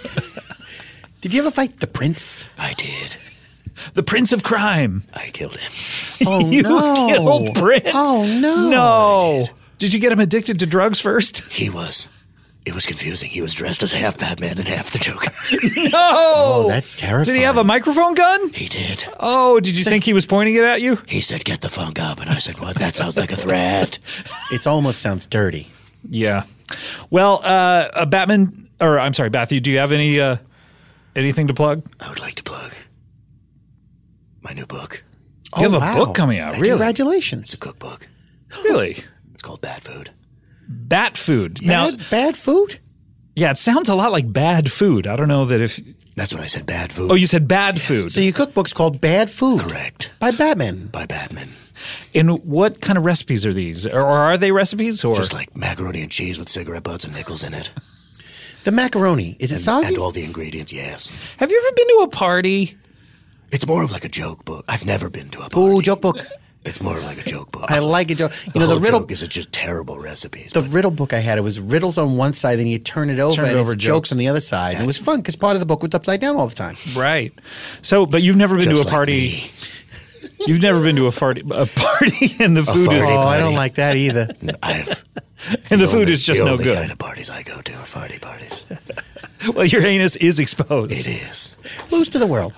Did you ever fight the prince? I did. The Prince of Crime. I killed him. Oh, You no. killed Prince. Oh, no. No. Did you get him addicted to drugs first? He was. It was confusing. He was dressed as half Batman and half the Joker. No. Oh, that's terrifying. Did he have a microphone gun? He did. Oh, did you think he was pointing it at you? He said, "Get the funk up," and I said, "What? That sounds like a threat." It almost sounds dirty. Yeah. Well, Batman, or I'm sorry, Matthew, do you have anything to plug? I would like to plug my new book. You have a book coming out, really? Congratulations. It's a cookbook. Really? It's called Bad Food. Bat food. Now, Bad food? yeah, it sounds a lot like bad food. I don't know that if. That's what I said. Bad food. Oh, you said bad food. So your cookbook's called Bad Food. Correct. By Batman. By Batman. And what kind of recipes are these? Or are they recipes? Or Just like macaroni and cheese with cigarette butts and nickels in it. The macaroni. Is it soggy? And all the ingredients, yes. have you ever been to a party? It's more of like a joke book. I've never been to a party. Ooh, joke book. It's more of like a joke book. I like it. You know, whole the riddle. joke is just terrible recipes. The riddle book I had, it was riddles on one side, then you turn it over, Turn it and over, it's jokes on the other side. And it was fun because part of the book was upside down all the time. Right. So, but you've never been to a Just like party. me. You've never been to a party and the food is party. Oh, I don't Party. like that either. I've and the food is just the no only good. kind of parties I go to are party parties. Well, your anus is exposed. It is. Lose to the world.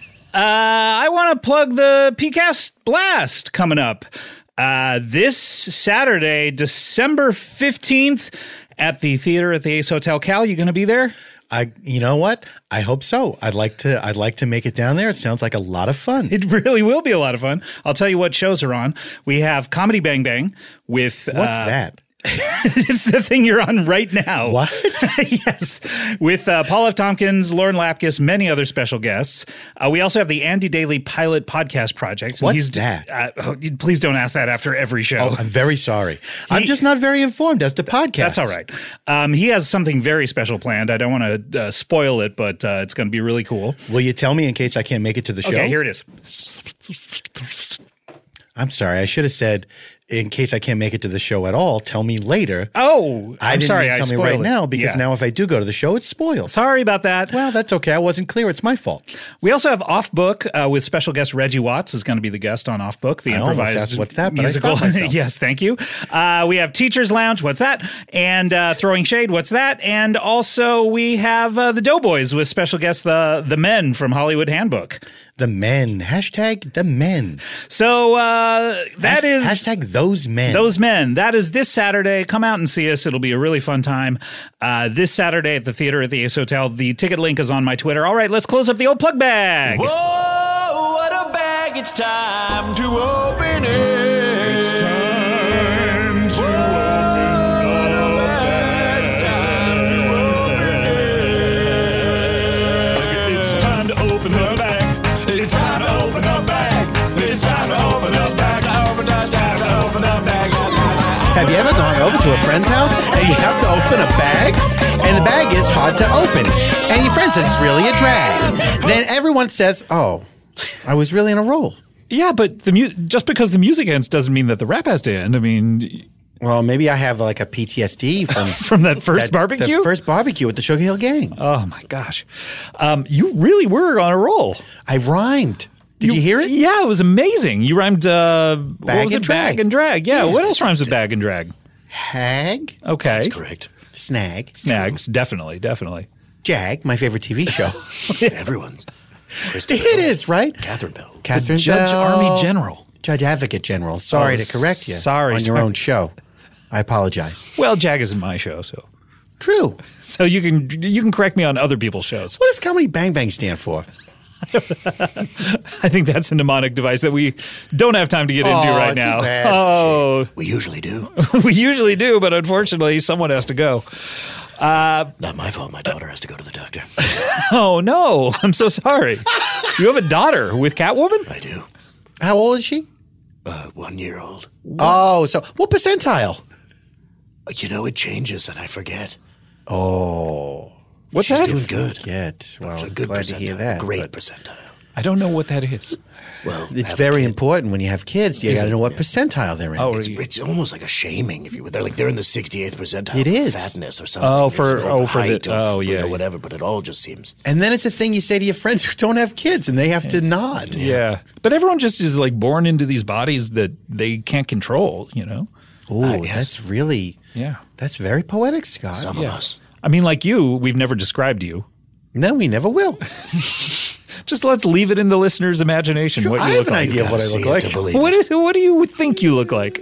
I want to plug the PCast Blast coming up this Saturday, December 15th at the theater at the Ace Hotel. Cal, you going to be there? You know what? I hope so. I'd like to make it down there. It sounds like a lot of fun. It really will be a lot of fun. I'll tell you what shows are on. We have Comedy Bang Bang with What's that? It's the thing you're on right now. What? Yes. With Paul F. Tompkins, Lauren Lapkus, many other special guests. We also have the Andy Daly Pilot Podcast Project. And What's that? Please don't ask that after every show. Oh, I'm very sorry. I'm just not very informed as to podcasts. That's all right. He has something very special planned. I don't want to spoil it, but it's going to be really cool. Will you tell me in case I can't make it to the show? Okay, here it is. I'm sorry. I should have said, in case I can't make it to the show at all, tell me later. Oh, I I'm didn't sorry. mean I tell me spoiled right it. now because Yeah. now if I do go to the show, it's spoiled. Sorry about that. Well, that's okay. I wasn't clear. It's my fault. We also have Off Book with special guest Reggie Watts is going to be the guest on Off Book, the I almost improvised asked what's that, but I musical. stopped myself. Yes, thank you. We have Teachers Lounge, what's that? And Throwing Shade, what's that? And also we have the Doughboys with special guest the Men from Hollywood Handbook. The men. Hashtag the men. So that is Hashtag those men. Those Men. That is this Saturday. Come out and see us. It'll be a really fun time. This Saturday at the theater at the Ace Hotel. The ticket link is on my Twitter. All right, let's close up the old plug bag. Whoa, what a bag. It's time to open it. It's time to It's time to open the bag. It's time to open the bag. It's time to open the bag. Open the bag. Have you ever gone over to a friend's house and you have to open a bag? And the bag is hard to open. And your friend says it's really a drag. Then everyone says, oh, I was really in a role. Yeah, but just because the music ends doesn't mean that the rap has to end. I mean, Well, maybe I have like a PTSD from from that first barbecue? The first barbecue with the Sugar Hill Gang. Oh, my gosh. You really were on a roll. I rhymed. Did you hear it? Yeah, it was amazing. You rhymed what was and it? drag. Bag and drag. Yeah, what else rhymes with bag and drag? Hag, Okay. That's correct. snag, Snags, definitely. Jag, my favorite TV show. Everyone's. It is, right? Catherine Bell. Catherine Judge Bell, Army General. Judge Advocate General. Sorry Oh, to correct you sorry, on your sorry. own show. I apologize. Well, Jag isn't my show, True. so you can correct me on other people's shows. What does Comedy Bang Bang stand for? I think that's a mnemonic device that we don't have time to get into Oh, right too now. bad. Oh, We usually do. we usually do, but unfortunately, someone has to go. Not my fault. My daughter has to go to the doctor. Oh no, I'm so sorry. You have a daughter with Catwoman? I do. How old is she? 1 year old. Oh, so what percentile? You know, it changes and I forget. Oh, What's She's that? doing good. get. Well, A good glad percentile. to hear that. Great but percentile. I don't know what that is. Well, It's have a very kid. important when you have kids. You got to know what percentile they're in. Oh, It's almost like a shaming if you they're in the 68th percentile. It for is. fatness or something. Oh, It's for- or oh, for the- height oh, of, yeah, yeah. whatever. But it all just seems. And then it's a thing you say to your friends who don't have kids, and they have to nod. Yeah. But everyone just is like born into these bodies that they can't control, you know? Oh, yes. that's really Yeah. that's very poetic, Scott. Some of us. I mean, like you, we've never described you. No, we never will. Just let's leave it in the listener's imagination Sure, what you I look have an like. idea of what I See look it like. to believe it. What do you think you look like?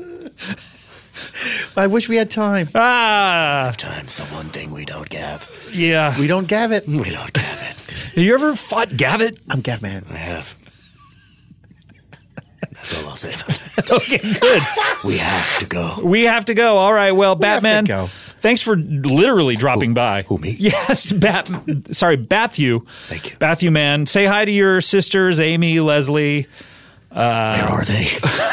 I wish we had time. Ah, Time's the one thing we don't have. yeah. We don't gav it. We don't have it. Have you ever fought Gavit? I'm Gav Man. I have. That's all I'll say about it. Okay, good. We have to go. We have to go. All right. Well, have to Batman, go. thanks for literally dropping by. who, me? Yes, Bathu. Thank you. Bathu, man. Say hi to your sisters, Amy, Leslie. Where are they?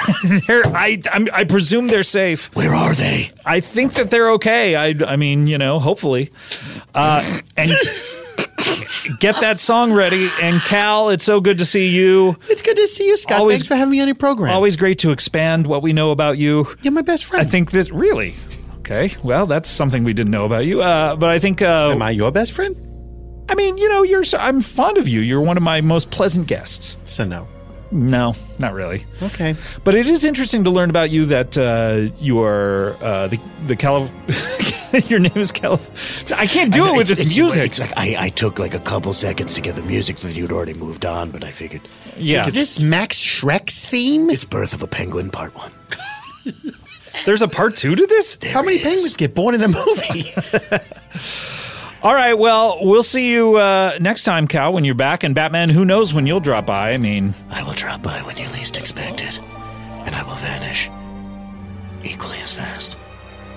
I presume they're safe. Where are they? I think that they're okay. I mean, you know, hopefully. And get that song ready. And Cal, it's so good to see you. It's good to see you, Scott. Always- Thanks for having me on your program. Always great to expand what we know about you. You're my best friend. I think that really. Okay, well, that's something we didn't know about you. But I think. Am I your best friend? I mean, you know, I'm fond of you. You're one of my most pleasant guests. So no. No, not really. Okay. But it is interesting to learn about you that you are the Calif. Your name is Calif. I can't do it with this music. It's like I took like a couple seconds to get the music so that you'd already moved on, but I figured Yeah, Is this Max Shrek's theme? it's Birth of a Penguin Part 1. there's a part 2 to this. How many penguins get born in the movie? All right, well, we'll see you next time, Cal, when you're back. And Batman, who knows when you'll drop by? I mean, I will drop by when you least expect it, and I will vanish equally as fast.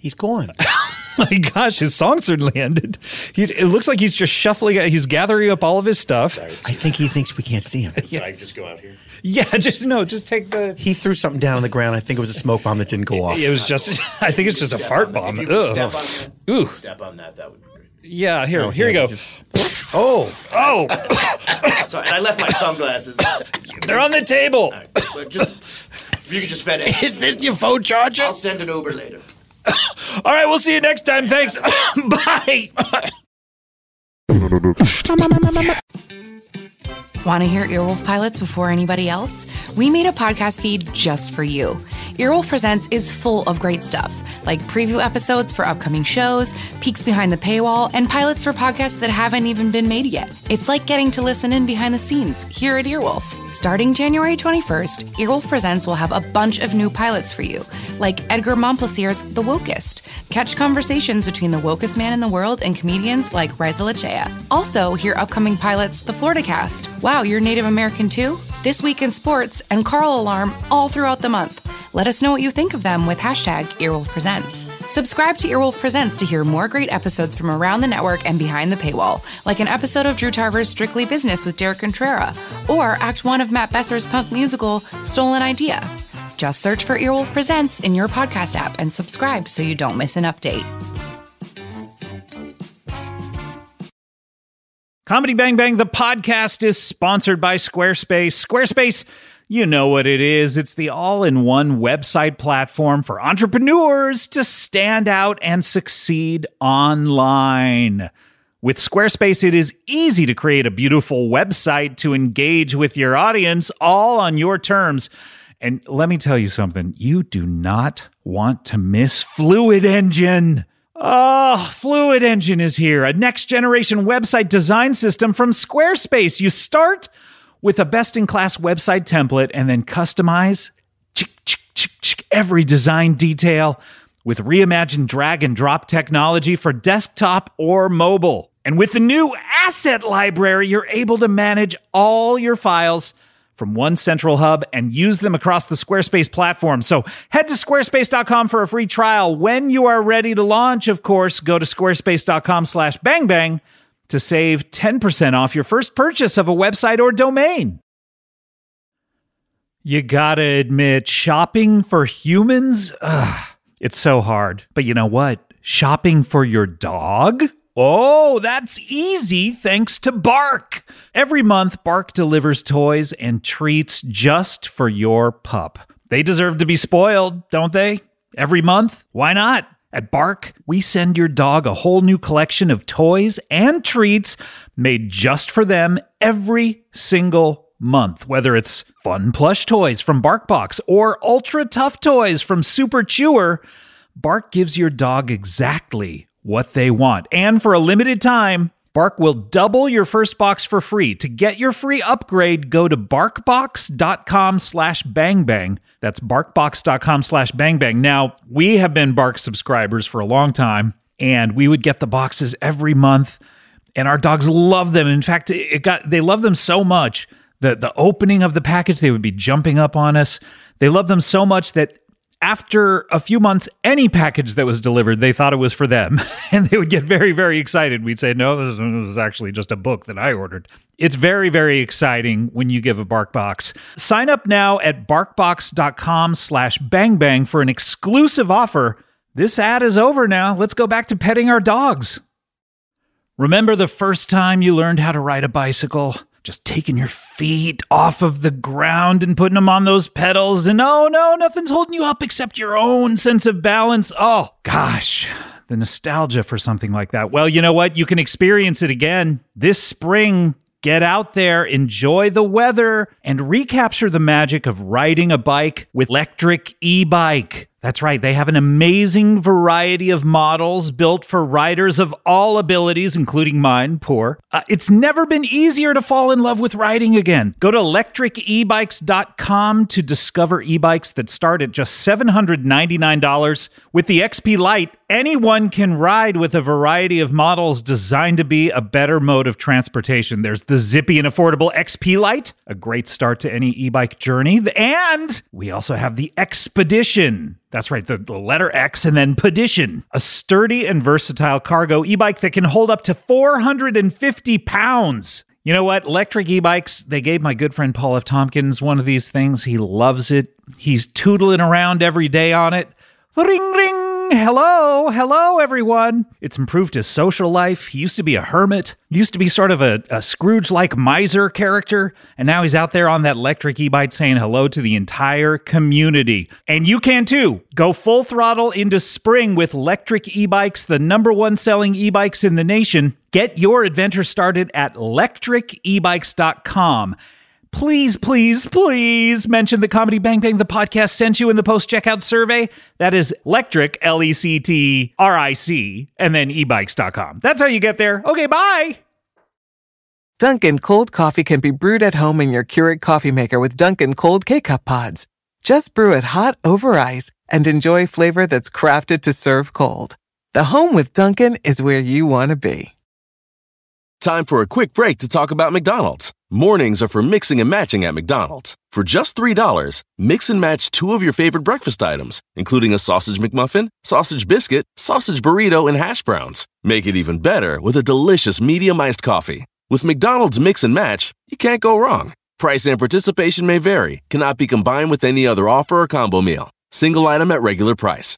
He's gone. My gosh, his song certainly ended. It looks like he's just shuffling. He's gathering up all of his stuff. I think he thinks we can't see him. So I just go out here. Yeah, just take the. He threw something down on the ground. I think it was a smoke bomb that didn't go off. It was just. I think it's just a fart bomb. If you could Ugh. step on that would be great. Yeah, here you go. Oh, Sorry, and I left my sunglasses. They're on the table. All right, but just if you could just spend it. is this your phone charger? I'll send an Uber later. All right, we'll see you next time. Thanks. Bye. Want to hear Earwolf pilots before anybody else? We made a podcast feed just for you. Earwolf Presents is full of great stuff, like preview episodes for upcoming shows, peeks behind the paywall, and pilots for podcasts that haven't even been made yet. It's like getting to listen in behind the scenes here at Earwolf. Starting January 21st, Earwolf Presents will have a bunch of new pilots for you, like Edgar Montplaisir's The Wokest. Catch conversations between the wokest man in the world and comedians like Reza Lachea. Also, hear upcoming pilots The Florida Cast. Wow, you're Native American too? This Week in Sports and Carl Alarm all throughout the month. Let us know what you think of them with hashtag Earwolf Presents. Subscribe to Earwolf Presents to hear more great episodes from around the network and behind the paywall, like an episode of Drew Tarver's Strictly Business with Derek Contrera, or Act 1 of Matt Besser's punk musical Stolen Idea. Just search for Earwolf Presents in your podcast app and subscribe so you don't miss an update. Comedy Bang Bang, the podcast, is sponsored by Squarespace. Squarespace, you know what it is. It's the all-in-one website platform for entrepreneurs to stand out and succeed online. With Squarespace, it is easy to create a beautiful website to engage with your audience, all on your terms. And let me tell you something. You do not want to miss Fluid Engine. Oh, Fluid Engine is here, a next-generation website design system from Squarespace. You start with a best-in-class website template and then customize every design detail with reimagined drag-and-drop technology for desktop or mobile. And with the new Asset Library, you're able to manage all your files from one central hub and use them across the Squarespace platform. So head to squarespace.com for a free trial. When you are ready to launch, of course, go to squarespace.com/bangbang to save 10% off your first purchase of a website or domain. You gotta admit, shopping for humans, it's so hard. But you know what? Shopping for your dog? Oh, that's easy thanks to Bark. Every month, Bark delivers toys and treats just for your pup. They deserve to be spoiled, don't they? Every month? Why not? At Bark, we send your dog a whole new collection of toys and treats made just for them every single month. Whether it's fun plush toys from BarkBox or ultra tough toys from Super Chewer, Bark gives your dog exactly what they want. And for a limited time, Bark will double your first box for free. To get your free upgrade, go to barkbox.com/bangbang. That's barkbox.com/bangbang. Now, we have been Bark subscribers for a long time, and we would get the boxes every month, and our dogs love them. In fact, they love them so much that the opening of the package, they would be jumping up on us. They love them so much that after a few months, any package that was delivered, they thought it was for them. And they would get very, very excited. We'd say, no, this was actually just a book that I ordered. It's very, very exciting when you give a BarkBox. Sign up now at barkbox.com/bangbang for an exclusive offer. This ad is over now. Let's go back to petting our dogs. Remember the first time you learned how to ride a bicycle? Just taking your feet off of the ground and putting them on those pedals, and oh no, nothing's holding you up except your own sense of balance. Oh gosh, the nostalgia for something like that. Well, you know what? You can experience it again this spring. Get out there, enjoy the weather, and recapture the magic of riding a bike with Electric e-Bike. That's right, they have an amazing variety of models built for riders of all abilities, including mine, poor. It's never been easier to fall in love with riding again. Go to electricebikes.com to discover e-bikes that start at just $799. With the XP Lite, anyone can ride with a variety of models designed to be a better mode of transportation. There's the zippy and affordable XP Lite, a great start to any e-bike journey. And we also have the Expedition. That's right, the letter X and then Pedition, a sturdy and versatile cargo e-bike that can hold up to 450 pounds. You know what? Electric e-bikes, they gave my good friend Paul F. Tompkins one of these things. He loves it. He's tootling around every day on it. Ring, ring. Hello, everyone. It's improved his social life. He used to be a hermit. He used to be sort of a Scrooge-like miser character. And now he's out there on that electric e-bike saying hello to the entire community. And you can too. Go full throttle into spring with electric e-bikes, the #1 selling e-bikes in the nation. Get your adventure started at lectricebikes.com. Please, please, please mention the Comedy Bang Bang, the podcast sent you in the post-checkout survey. That is Lectric, Lectric, and then ebikes.com. That's how you get there. Okay, bye. Dunkin' cold coffee can be brewed at home in your Keurig coffee maker with Dunkin' cold K-Cup pods. Just brew it hot over ice and enjoy flavor that's crafted to serve cold. The home with Dunkin' is where you want to be. Time for a quick break to talk about McDonald's. Mornings are for mixing and matching at McDonald's. For just $3, mix and match 2 of your favorite breakfast items, including a sausage McMuffin, sausage biscuit, sausage burrito, and hash browns. Make it even better with a delicious medium iced coffee. With McDonald's Mix and Match, you can't go wrong. Price and participation may vary, cannot be combined with any other offer or combo meal. Single item at regular price.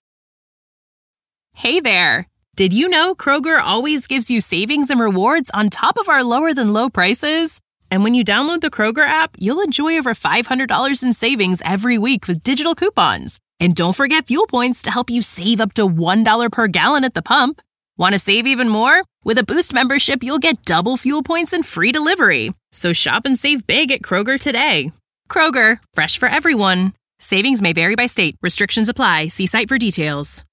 Hey there! Did you know Kroger always gives you savings and rewards on top of our lower-than-low prices? And when you download the Kroger app, you'll enjoy over $500 in savings every week with digital coupons. And don't forget fuel points to help you save up to $1 per gallon at the pump. Want to save even more? With a Boost membership, you'll get double fuel points and free delivery. So shop and save big at Kroger today. Kroger, fresh for everyone. Savings may vary by state. Restrictions apply. See site for details.